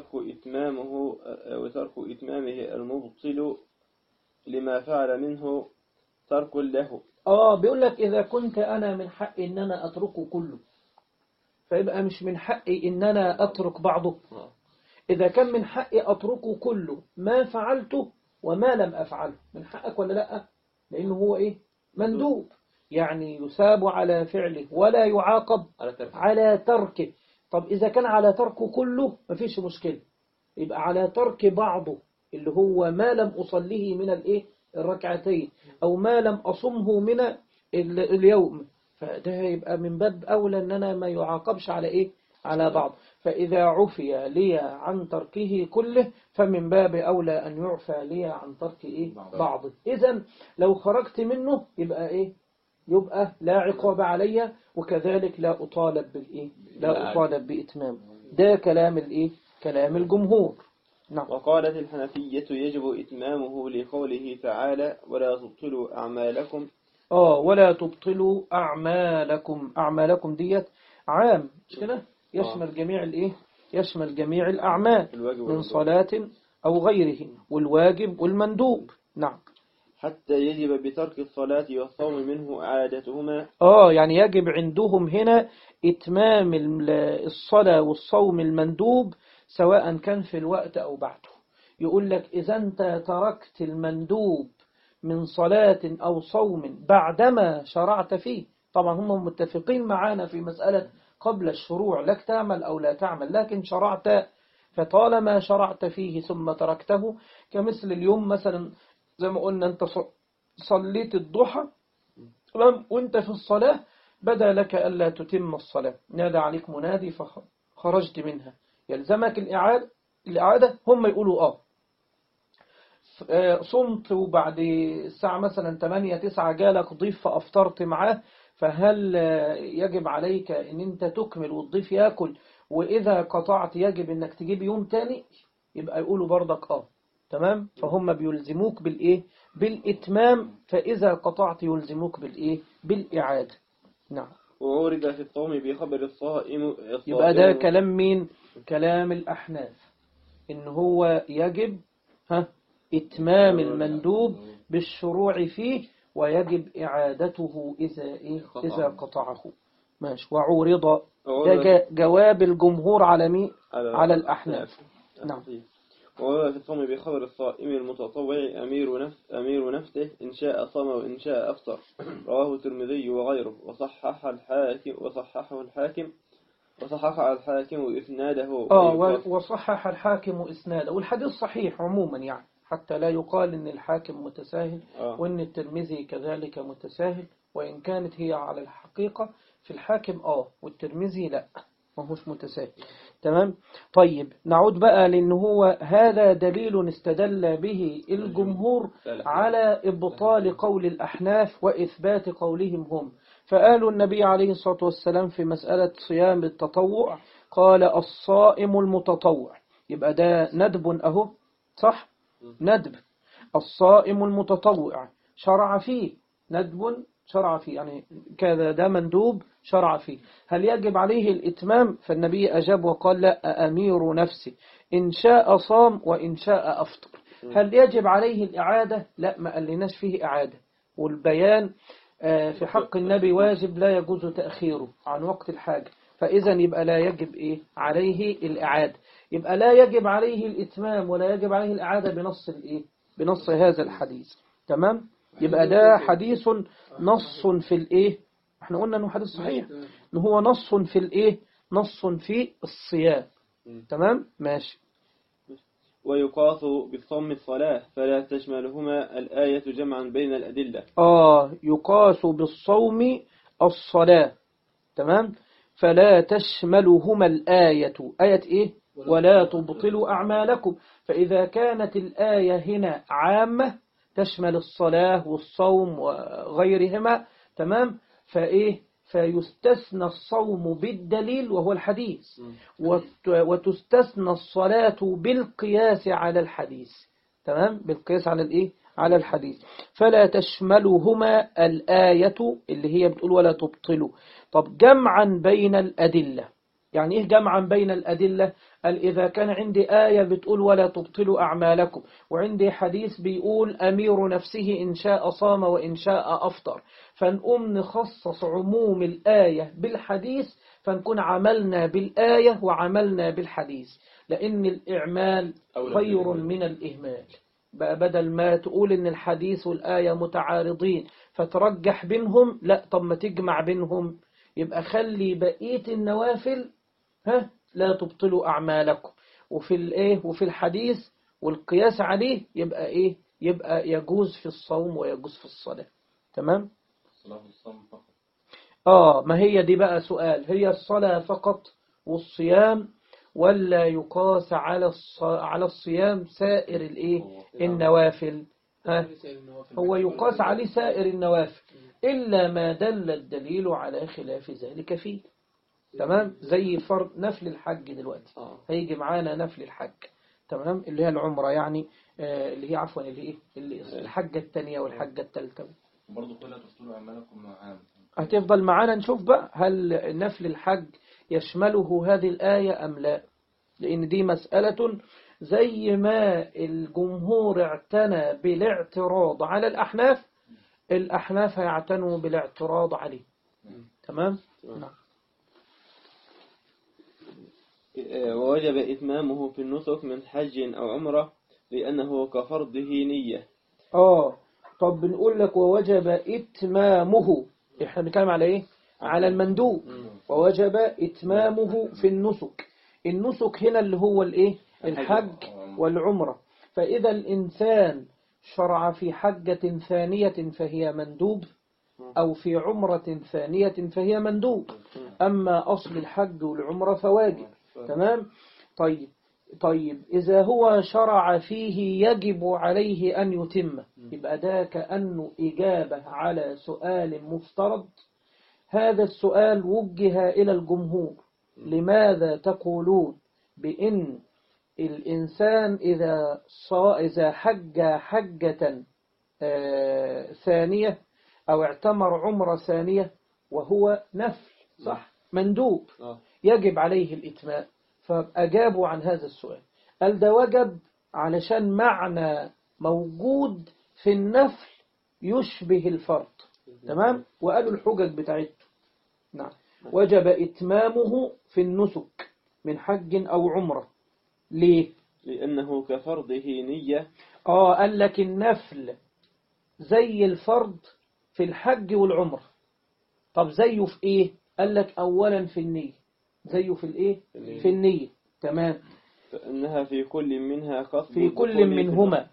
Speaker 3: وترك إتمامه المبطل لما فعل منه ترك له.
Speaker 2: بيقول لك إذا كنت أنا من حقي إن أنا أتركه كله، فيبقى مش من حقي إن أنا أترك بعضه. إذا كان من حقي أتركه كله ما فعلته وما لم أفعله، من حقك ولا لأ؟ لأنه هو إيه؟ مندوب، يعني يثاب على فعله ولا يعاقب على تركه. طب إذا كان على تركه كله مفيش مشكلة، يبقى على ترك بعضه اللي هو ما لم أصليه من الإيه؟ الركعتين، أو ما لم أصمه من اليوم، فده يبقى من باب أولى أن أنا ما يعاقبش على إيه؟ على بعض. فإذا عفي لي عن تركه كله فمن باب أولى أن يعفى لي عن ترك إيه؟ بعضه. إذن لو خرجت منه يبقى إيه؟ يبقى لا عقاب علي، وكذلك لا أطالب بالإيه؟ لا أطالب بإتمام. ده كلام الإيه؟ كلام الجمهور. نعم.
Speaker 3: وقالت الحنفية يجب إتمامه لقوله تعالى ولا تبطلوا أعمالكم.
Speaker 2: ولا تبطلوا أعمالكم. أعمالكم ديت عام، مش كده؟ يشمل جميع الإيه؟ يشمل جميع الأعمال من صلاة أو غيره، والواجب والمندوب. نعم.
Speaker 3: حتى يجب بترك الصلاة والصوم منه إعادتهما.
Speaker 2: يعني يجب عندهم هنا إتمام الصلاة والصوم المندوب سواء كان في الوقت أو بعده. يقول لك إذا أنت تركت المندوب من صلاة أو صوم بعدما شرعت فيه، طبعا هم متفقين معانا في مسألة قبل الشروع لك تعمل أو لا تعمل، لكن شرعت، فطالما شرعت فيه ثم تركته، كمثل اليوم مثلا زي ما قلنا أنت صليت الضحى وأنت في الصلاة بدا لك ألا تتم الصلاة، نادى عليك منادي فخرجت منها، يلزمك الإعادة. هم يقولوا صمت وبعد الساعة مثلا 8-9 جالك ضيف فأفطرت معاه، فهل يجب عليك ان انت تكمل والضيف يأكل، وإذا قطعت يجب انك تجيب يوم تاني؟ يبقى يقولوا برضك تمام. فهم بيلزموك بالإيه؟ بالإتمام، فإذا قطعت يلزموك بالإيه؟ بالإعادة. نعم.
Speaker 3: وورد في الصوم بخبر الصائم.
Speaker 2: يبقى ده كلام مين؟ كلام الأحناف، إن هو يجب إتمام المندوب بالشروع فيه، ويجب إعادته إذا قطعه. ماشي. وعورض، ده جواب الجمهور على مين؟ على الأحناف. نعم.
Speaker 3: وورد في الصوم بخبر الصائم المتطوع أمير نفسه إن شاء صام وإن شاء أفطر. رواه الترمذي وغيره، وصححه الحاكم إسناده.
Speaker 2: وصحح الحاكم إسناده، والحديث صحيح عموما يعني. حتى لا يقال إن الحاكم متساهل وإن الترمذي كذلك متساهل، وإن كانت هي على الحقيقة في الحاكم والترمذي لا، ما هوش متساهل. تمام. طيب نعود بقى، لأنه هو هذا دليل استدل به الجمهور على إبطال قول الأحناف وإثبات قولهم هم. فقالوا النبي عليه الصلاة والسلام في مسألة صيام التطوع قال الصائم المتطوع، يبقى ده ندب أهو، صح؟ ندب. الصائم المتطوع شرع فيه، ندب شرع فيه، يعني كذا ده مندوب شرع فيه. هل يجب عليه الإتمام؟ فالنبي أجاب وقال لا، أمير نفسي إن شاء صام وإن شاء أفطر. هل يجب عليه الإعادة؟ لا، ما قالناش فيه إعادة. والبيان في حق النبي واجب لا يجوز تأخيره عن وقت الحاجة، فإذا يبقى لا يجب عليه الإعادة، يبقى لا يجب عليه الإتمام ولا يجب عليه الإعادة بنص هذا الحديث. تمام. يبقى ده حديث نص في احنا قلنا انه حديث صحيح، انه هو نص في نص في الصيام. تمام ماشي.
Speaker 3: ويقاس بالصوم الصلاة فلا تشملهما الآية جمعا بين الأدلة.
Speaker 2: يقاس بالصوم الصلاة. تمام. فلا تشملهما الآية، آية ولا تبطلوا أعمالكم. فإذا كانت الآية هنا عامة تشمل الصلاة والصوم وغيرهما، تمام، فيستثنى الصوم بالدليل وهو الحديث، وتستثنى الصلاة بالقياس على الحديث. تمام، بالقياس على الحديث. فلا تشملهما الآية اللي هي بتقول ولا تبطلوا. طب جمعا بين الأدلة، يعني إيه جمعا بين الأدلة؟ قال إذا كان عندي آية بتقول ولا تبطلوا أعمالكم، وعندي حديث بيقول أمير نفسه إن شاء صام وإن شاء أفطر، فنقوم نخصص عموم الآية بالحديث، فنكون عملنا بالآية وعملنا بالحديث، لأن الإعمال خير من الإهمال. بقى بدل ما تقول إن الحديث والآية متعارضين فترجح بينهم، لا، طب ما تجمع بينهم، يبقى خلي بقية النوافل لا تبطلوا أعمالكم، وفي الحديث والقياس عليه يبقى يجوز في الصوم ويجوز في الصلاة. تمام. ما هي دي بقى سؤال، هي الصلاة فقط والصيام، ولا يقاس على الصيام سائر النوافل؟ هو يقاس عليه سائر النوافل إلا ما دل الدليل على خلاف ذلك فيه. تمام. زي فرض نفل الحج دلوقتي هيجي معانا نفل الحج، تمام، اللي هي العمرة، يعني اللي هي عفوا اللي الحجة الثانية والحجة الثالثة.
Speaker 5: برضه كلها تفصلوا أعمالكم معانا،
Speaker 2: هتفضل معانا نشوف بقى هل نفل الحج يشمله هذه الآية أم لا، لأن دي مسألة زي ما الجمهور اعتنى بالاعتراض على الأحناف هيعتنوا بالاعتراض عليه. تمام. نعم.
Speaker 3: ووجب إتمامه في النسك من حج أو عمرة لأنه كفرضه نية.
Speaker 2: طب بنقول لك ووجب إتمامه، إحنا بنتكلم على إيه؟ على المندوب. ووجب إتمامه في النسك. النسك هنا اللي هو الحج والعمرة. فإذا الإنسان شرع في حجة ثانية فهي مندوب، أو في عمرة ثانية فهي مندوب، أما أصل الحج والعمرة فواجب. تمام. طيب إذا هو شرع فيه يجب عليه أن يتم، يبقى ده كأنه إجابة على سؤال مفترض. هذا السؤال وجه إلى الجمهور: لماذا تقولون بأن الإنسان إذا حج حجة ثانية أو اعتمر عمرة ثانية وهو نفل، صح، مندوب، يجب عليه الإتمام؟ فأجابوا عن هذا السؤال، قال ده وجب علشان معنى موجود في النفل يشبه الفرض. تمام. وقالوا الحجج بتاعته. نعم. وجب إتمامه في النسك من حج أو عمرة. ليه؟
Speaker 3: لأنه كفرضه نية.
Speaker 2: قال لك النفل زي الفرض في الحج والعمرة. طب زيه في إيه؟ قال لك أولا في النية. زيه في في النية. تمام.
Speaker 3: فإنها في كل منها قصد،
Speaker 2: في كل منهما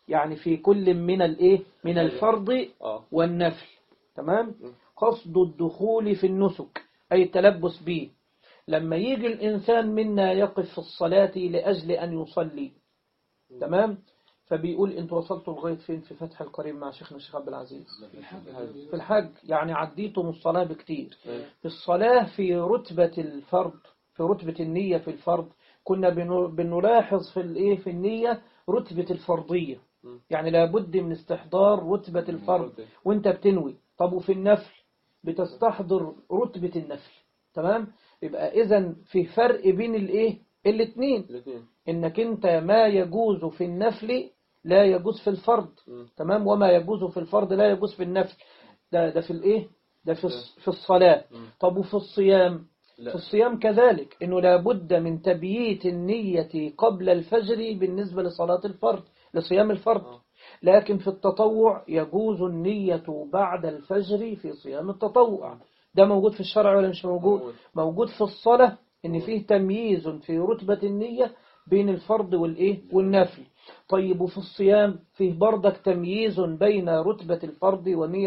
Speaker 2: يعني في كل من الايه من الفرض والنفل. تمام. قصد الدخول في النسك أي التلبس به. لما يجي الإنسان منا يقف في الصلاة لأجل أن يصلي، تمام، فبيقول انتوا وصلتوا لغاية فين في فتح القريب مع شيخنا الشيخ عبد العزيز؟ في الحج، يعني عديتم الصلاة بكتير. في الصلاة في رتبة الفرض، في رتبة النية في الفرض كنا بنلاحظ في النية رتبة الفرضية، يعني لابد من استحضار رتبة الفرض وانت بتنوي. طب وفي النفل بتستحضر رتبة النفل. تمام. يبقى إذن في فرق بين الاثنين، إنك أنت ما يجوز في النفل لا يجوز في الفرض. تمام. وما يجوز في الفرض لا يجوز في النفل. ده في ده في الصلاة. طب وفي الصيام؟ في الصيام كذلك، إنه لابد من تبييت النية قبل الفجر بالنسبة لصلاة الفرض، لصيام الفرض. لكن في التطوع يجوز النية بعد الفجر في صيام التطوع. ده موجود في الشرع ولا مش موجود؟ موجود في الصلاة، إن فيه تمييز في رتبة النية بين الفرض والنفل. طيب وفي الصيام فيه برضك تمييز بين رتبة الفرض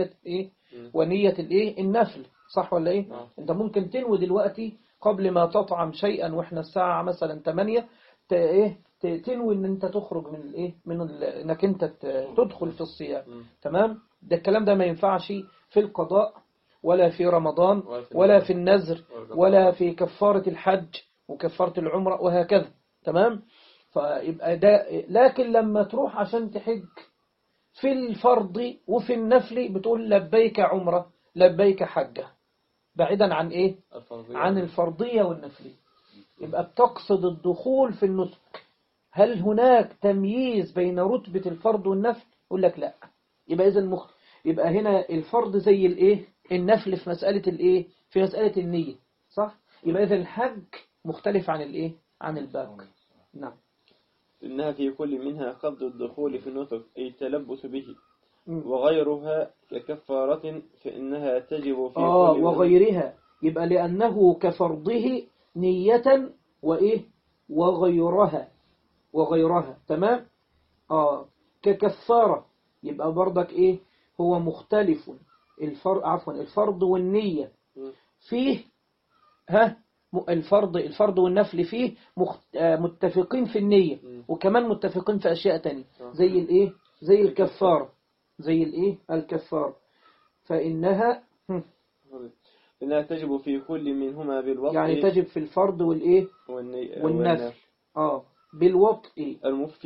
Speaker 2: ونية النفل. صح ولا ايه؟ انت ممكن تنوي دلوقتي قبل ما تطعم شيئا واحنا الساعة مثلا 8 تنوي ان انت تخرج انك انت تدخل في الصيام. تمام. ده الكلام ده ما ينفعش في القضاء ولا في رمضان ولا في النذر ولا في كفارة الحج وكفارة العمرة وهكذا. تمام. فيبقى ده، لكن لما تروح عشان تحج في الفرض وفي النفل بتقول لبيك عمرة لبيك حجة، بعيدا عن عن الفرضية والنفلية. يبقى بتقصد الدخول في النسك. هل هناك تمييز بين رتبة الفرض والنفل؟ يقول لك لا. يبقى إذن يبقى هنا الفرض زي النفل في مسألة في مسألة النية. صح. يبقى إذن الحج مختلف عن عن الباقي. نعم.
Speaker 3: إنها في كل منها قصد الدخول في النسك أي التلبس به، وغيرها ككفارة فإنها تجب في كل
Speaker 2: وغيرها. يبقى لأنه كفرضه نية وغيرها. تمام. ككفارة يبقى برضك هو مختلف. الفرض والنية فيه الفرض والنفل فيه متفقين في النية، وكمان متفقين في أشياء تانية زي الكفارة، الكفارة. فإنها
Speaker 3: تجب في كل منهما بالوطء،
Speaker 2: يعني تجب في الفرض والنفل بالوطء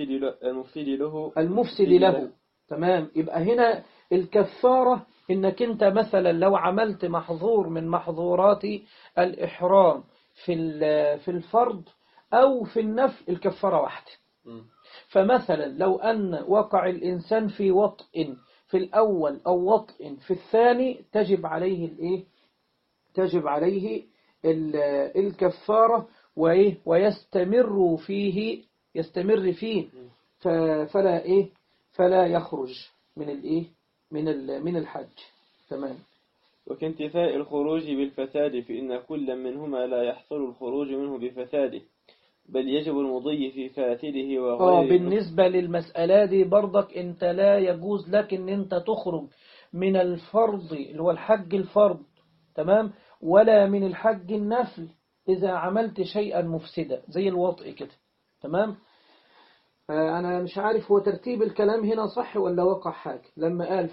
Speaker 2: المفسد له. تمام. يبقى هنا الكفارة إنك أنت مثلا لو عملت محظور من محظورات الإحرام في الفرض أو في النفل الكفارة واحدة. فمثلا لو أن وقع الإنسان في وطء في الأول أو وطء في الثاني تجب عليه الكفارة ويستمر فيه فلا يخرج من الحج. تمام.
Speaker 3: وكانتفاء الخروج بالفساد فإن كل منهما لا يحصل الخروج منه بفساده، بل يجب المضي في فاسده وغيره.
Speaker 2: بالنسبة للمسألة دي برضك انت لا يجوز لك ان انت تخرج من الفرض اللي هو الحج الفرض، تمام، ولا من الحج النفل إذا عملت شيئا مفسدا زي الوطء كده. تمام. أنا مش عارف هو ترتيب الكلام هنا صح ولا وقع حاجة لما قال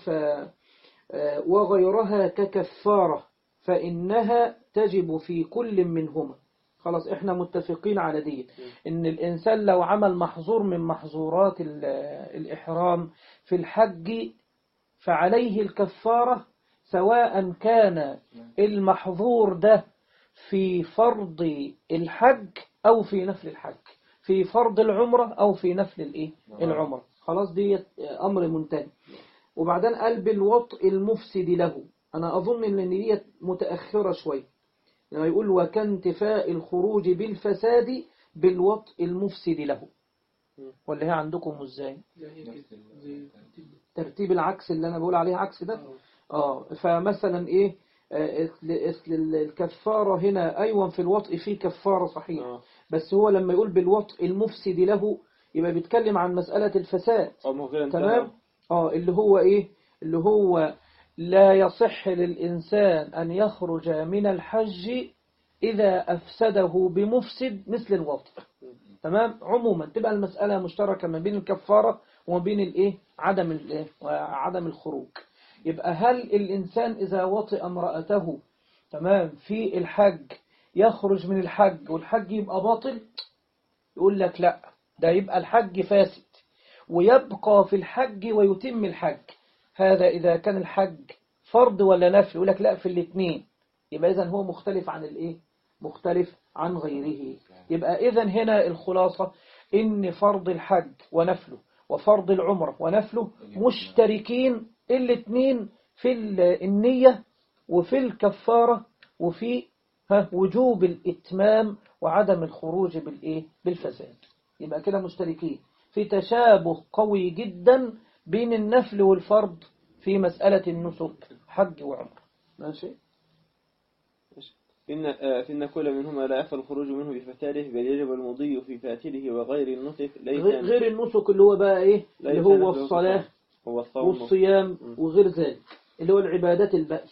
Speaker 2: وغيرها ككفارة فإنها تجب في كل منهما. خلاص احنا متفقين على دي ان الانسان لو عمل محظور من محظورات الإحرام في الحج فعليه الكفارة، سواء كان المحظور ده في فرض الحج أو في نفل الحج، في فرض العمرة أو في نفل العمرة. خلاص دي أمر منتهي. وبعدين قال بالوطء المفسد له. أنا أظن أن دي متأخرة شوي لما يقول وكانتفاء الخروج بالفساد بالوطء المفسد له. ولا هي عندكم ازاي؟ ترتيب العكس اللي أنا بقول عليه عكس ده. فمثلا الكفارة هنا أيوة في الوطء فيه كفارة صحيح، بس هو لما يقول بالوطء المفسد له يبقى بيتكلم عن مسألة الفساد.
Speaker 3: تمام.
Speaker 2: اللي هو إيه؟ اللي هو لا يصح للإنسان أن يخرج من الحج إذا أفسده بمفسد مثل الوطء. تمام. عموما تبقى المسألة مشتركة ما بين الكفارة وما بين الإيه؟ عدم الخروج. يبقى هل الإنسان إذا وطئ امرأته تمام في الحج يخرج من الحج والحج يبقى باطل؟ يقول لك لا، ده يبقى الحج فاسد ويبقى في الحج ويتم الحج. هذا إذا كان الحج فرض ولا نفل؟ يقول لك لا، في الاثنين. يبقى إذن هو مختلف عن الإيه؟ مختلف عن غيره. يبقى إذن هنا الخلاصة إن فرض الحج ونفله وفرض العمرة ونفله مشتركين الاثنين في النية وفي الكفارة وفي وجوب الإتمام وعدم الخروج بالفساد. يبقى كده مشتركين في تشابه قوي جدا بين النفل والفرض في النسك حج وعمرة. ماشي.
Speaker 3: إن كل منهما لا يخفى الخروج منه بفساده، بل يجب المضي في فاتله وغير النسك.
Speaker 2: غير النسك اللي هو بقى إيه؟ اللي هو الصلاة والصيام وغير ذلك اللي هو العبادات الباقية.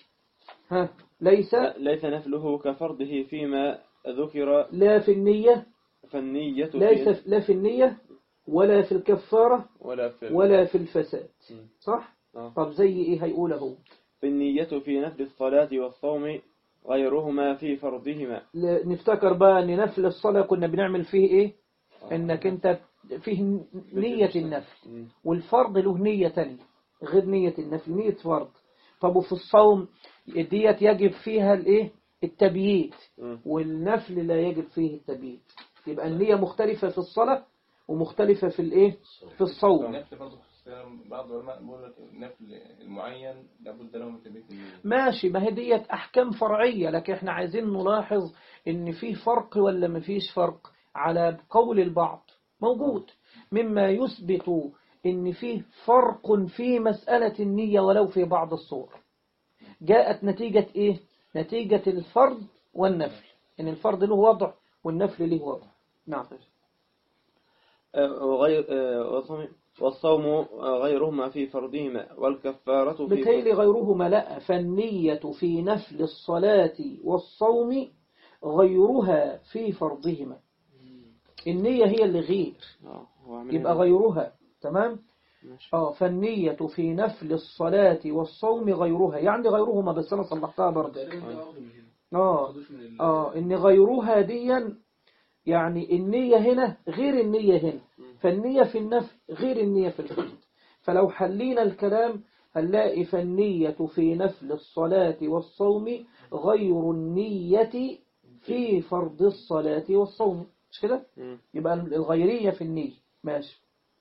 Speaker 3: ليس نفله كفرضه فيما ذكر،
Speaker 2: لا في النية،
Speaker 3: ليس
Speaker 2: لا في النية ولا في الكفارة ولا في الفساد. صح؟ طب زي إيه هيقوله؟
Speaker 3: في النية في نفل الصلاة والصوم غيرهما في فرضهما.
Speaker 2: نفتكر بقى أن نفل الصلاة كنا بنعمل فيه إيه؟ إنك أنت فيه نية النفل، والفرض له نية تانية غير نية النفل، نية فرض. طب وفي الصوم ديت يجب فيها الإيه؟ التبييت، والنفل لا يجب فيه التبييت. يبقى النية مختلفة في الصلاة ومختلفة في الإيه؟ في الصوم.
Speaker 5: النفل برضه بعض العلماء بيقول لك النفل المعين لابد له من تبييت النية.
Speaker 2: ماشي، ما هي ديت أحكام فرعية، لكن احنا عايزين نلاحظ إن في فرق ولا ما فيش فرق. على قول البعض موجود مما يثبت إن فيه فرق في مسألة النية ولو في بعض الصور. جاءت نتيجة إيه؟ نتيجة الفرض والنفل، إن الفرض له وضع والنفل له وضع. نعم.
Speaker 3: والصوم غيرهما في فرضهما والكفارة في
Speaker 2: بتهيلي غيرهما لا، فالنية في نفل الصلاة والصوم غيرها في فرضهما. النية هي اللي غير، يبقى غيرها. تمام. فالنية في نفل الصلاة والصوم غيرها، يعني غيرهما، بس أنا صلحتها برضه. إن غيرها ديا يعني النية هنا غير النية هنا، فالنية في النفل غير النية في الفرض. فلو حلينا الكلام هنلاقي فالنية في نفل الصلاة والصوم غير النية في فرض الصلاة والصوم. مش كده؟ يبقى الغيرية في النية. ماشي.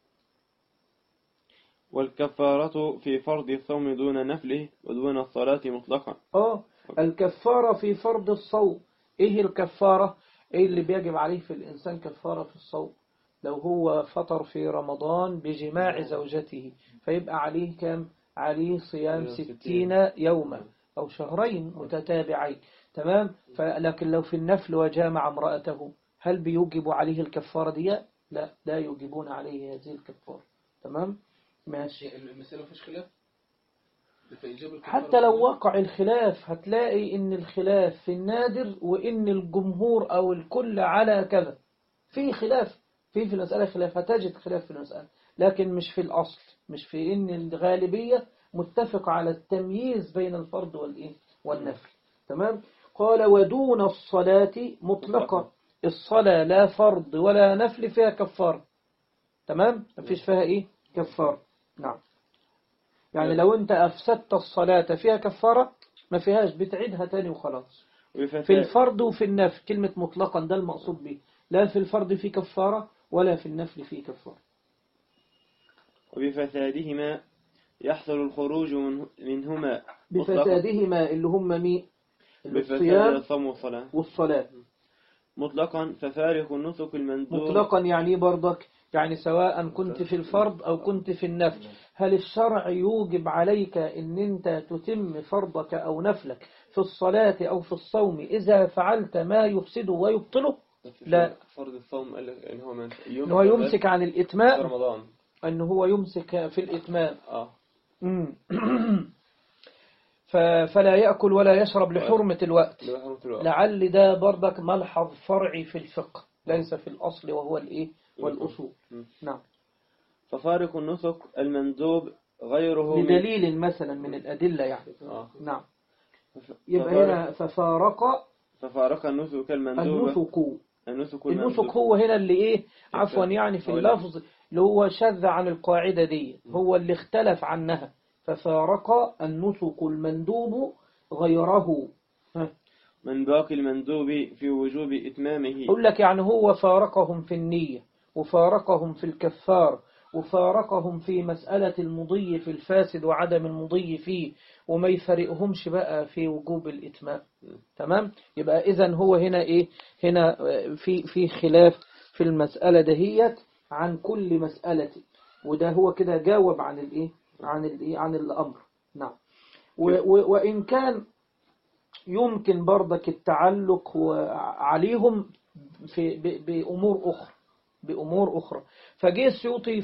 Speaker 3: والكفارة في فرض الصوم دون نفله ودون الصلاة مطلقا.
Speaker 2: الكفارة في فرض الصوم. ايه الكفارة؟ ايه اللي بيجب عليه في الإنسان كفارة في الصوم؟ لو هو فطر في رمضان بجماع زوجته فيبقى عليه كم؟ عليه صيام 60 يوما أو شهرين متتابعين. تمام. لكن لو في النفل وجامع امرأته هل بيوجب عليه الكفارة دي؟ لا يوجبون عليه هذه الكفارة. تمام. ماشي.
Speaker 4: المسألة مفيش خلاف.
Speaker 2: حتى لو وقع الخلاف هتلاقي ان الخلاف في النادر، وان الجمهور او الكل على كذا. في خلاف في المسألة خلاف، هتجد خلاف في المسألة، لكن مش في الأصل، مش في ان الغالبية متفق على التمييز بين الفرض والنفل. تمام. قال ودون الصلاة مطلقا. الصلاة لا فرض ولا نفل فيها كفارة. تمام. مفيش فيها ايه؟ كفارة. نعم. يعني لو انت أفسدت الصلاة فيها كفارة، ما فيهاش، بتعيدها تاني وخلاص. في الفرض وفي النفل كلمة مطلقا ده المقصود به، لا في الفرض في كفارة ولا في النفل في كفارة.
Speaker 3: وبفسادهما يحصل الخروج منهما.
Speaker 2: بفسادهما اللي هم مين؟
Speaker 3: الصيام
Speaker 2: والصلاة
Speaker 3: مطلقا. ففارق النسك المندوب
Speaker 2: مطلقا يعني برضك، يعني سواء كنت في الفرض أو كنت في النفل، هل الشرع يوجب عليك أن أنت تتم فرضك أو نفلك في الصلاة أو في الصوم إذا فعلت ما يفسده ويبطله؟ لا،
Speaker 3: فرض الصوم قال لك
Speaker 2: إن هو يمسك عن الإتمام،
Speaker 3: رمضان
Speaker 2: إن هو يمسك في الإتمام. فلا يأكل ولا يشرب لحرمة الوقت. لعل ده برضك ملحظ فرعي في الفقه ليس في الأصل وهو الإيه والأصول. نعم.
Speaker 3: ففارق النسك المندوب غيره
Speaker 2: بدليل مثلا من الأدلة يعني. نعم. يبقى هنا ففارق
Speaker 3: النسك المندوب.
Speaker 2: النسك هو هنا اللي إيه عفوا يعني في اللفظ اللي هو شذ عن القاعدة دي، هو اللي اختلف عنها. ففارق النسك المندوب غيره
Speaker 3: من باقي المندوب في وجوب إتمامه.
Speaker 2: يقول لك يعني هو فارقهم في النية، وفارقهم في الكفار، وفارقهم في مسألة المضي في الفاسد وعدم المضي فيه، وما يفرقهمش بقى في وجوب الإتمام. تمام. يبقى إذن هو هنا إيه، هنا في خلاف في المسألة دهيت عن كل مسألة، وده هو كده جاوب عن الإيه عن الأمر. نعم. وإن كان يمكن برضك التعلق عليهم بأمور أخرى. فجاء السيوطي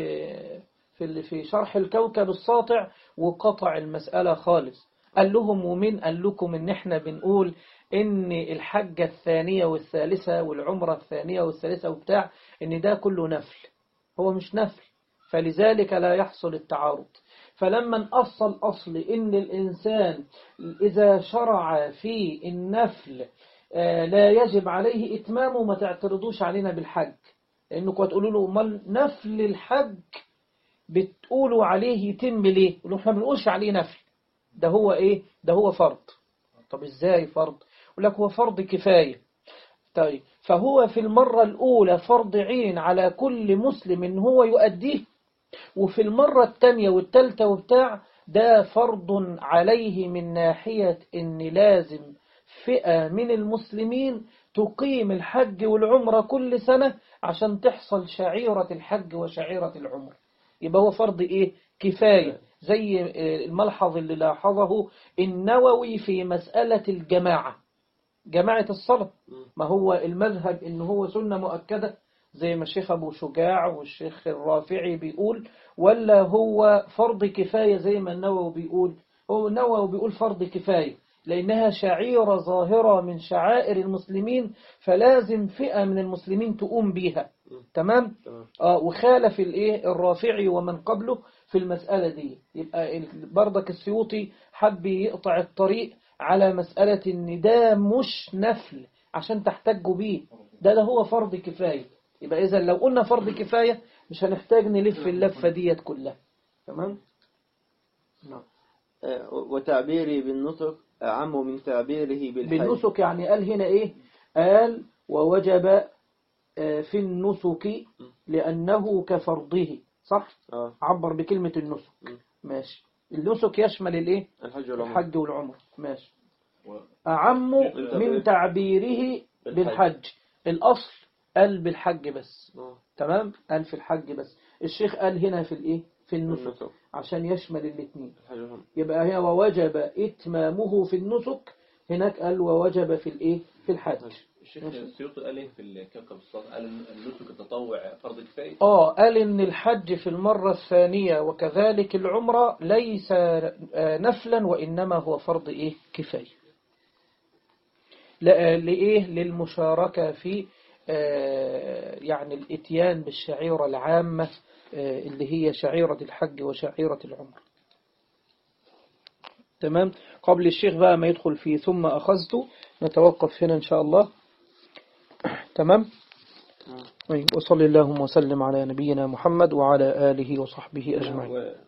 Speaker 2: في شرح الكوكب الساطع وقطع المسألة خالص. قال لهم ومن قال لكم إن إحنا بنقول إن الحجة الثانية والثالثة والعمرة الثانية والثالثة وبتاع إن ده كله نفل. هو مش نفل، فلذلك لا يحصل التعارض. فلما نأصل أصل إن الإنسان إذا شرع في النفل لا يجب عليه إتمامه، ما تعترضوش علينا بالحج، لأنكم هتقولوا له ما نفل الحج بتقولوا عليه يتم ليه؟ يقولوا احنا ما بنقولش عليه نفل، ده هو إيه؟ ده هو فرض. طب إزاي فرض؟ يقول لك هو فرض كفاية. طيب فهو في المرة الأولى فرض عين على كل مسلم إن هو يؤديه، وفي المرة الثانية والثالثة وبتاع ده فرض عليه من ناحية إن لازم فئة من المسلمين تقيم الحج والعمرة كل سنة عشان تحصل شعيرة الحج وشعيرة العمرة. يبقى هو فرض إيه؟ كفاية، زي الملحظ اللي لاحظه النووي في مسألة جماعة الصلاة. ما هو المذهب إن هو سنة مؤكدة زي ما الشيخ أبو شجاع والشيخ الرافعي بيقول، ولا هو فرض كفاية زي ما النووي بيقول؟ هو النووي بيقول فرض كفاية لأنها شعيرة ظاهرة من شعائر المسلمين، فلازم فئة من المسلمين تقوم بيها. تمام؟ وخالف الرافعي ومن قبله في المسألة دي. يبقى برضك السيوطي حب يقطع الطريق على مسألة إن ده مش نفل عشان تحتجوا بيه، ده هو فرض كفاية. يبقى إذا لو قلنا فرض كفاية مش هنحتاج نلف اللفة ديت كلها. تمام؟ نعم.
Speaker 3: وتعبيري بالنسك أعم من تعبيره
Speaker 2: بالنسك. يعني قال هنا إيه؟ قال ووجب في النسك لأنه كفرضه. صح؟ عبر بكلمة النسك. ماشي. النسك يشمل الإيه؟ الحج والعمر. ماشي. أعم من تعبيره بالحج. الأصل قال بالحج بس. تمام؟ قال في الحج بس. الشيخ قال هنا في الإيه؟ في النسك عشان يشمل الاثنين. يبقى هي ووجب إتمامه في النسك، هناك قال ووجب في الإيه؟ في الحج.
Speaker 5: الشيخ السيوطي قال ايه في الكوكب الساطع؟ قال النسك التطوع فرض كفاية.
Speaker 2: قال إن الحج في المرة الثانية وكذلك العمرة ليس نفلا وإنما هو فرض إيه؟ كفاية. لإيه؟ للمشاركة في يعني الاتيان بالشعيرة العامة اللي هي شعيرة الحج وشعيرة العمر. تمام. قبل الشيخ بقى ما يدخل فيه ثم أخذته نتوقف هنا إن شاء الله. تمام. وصلى اللهم وسلم على نبينا محمد وعلى آله وصحبه أجمعين.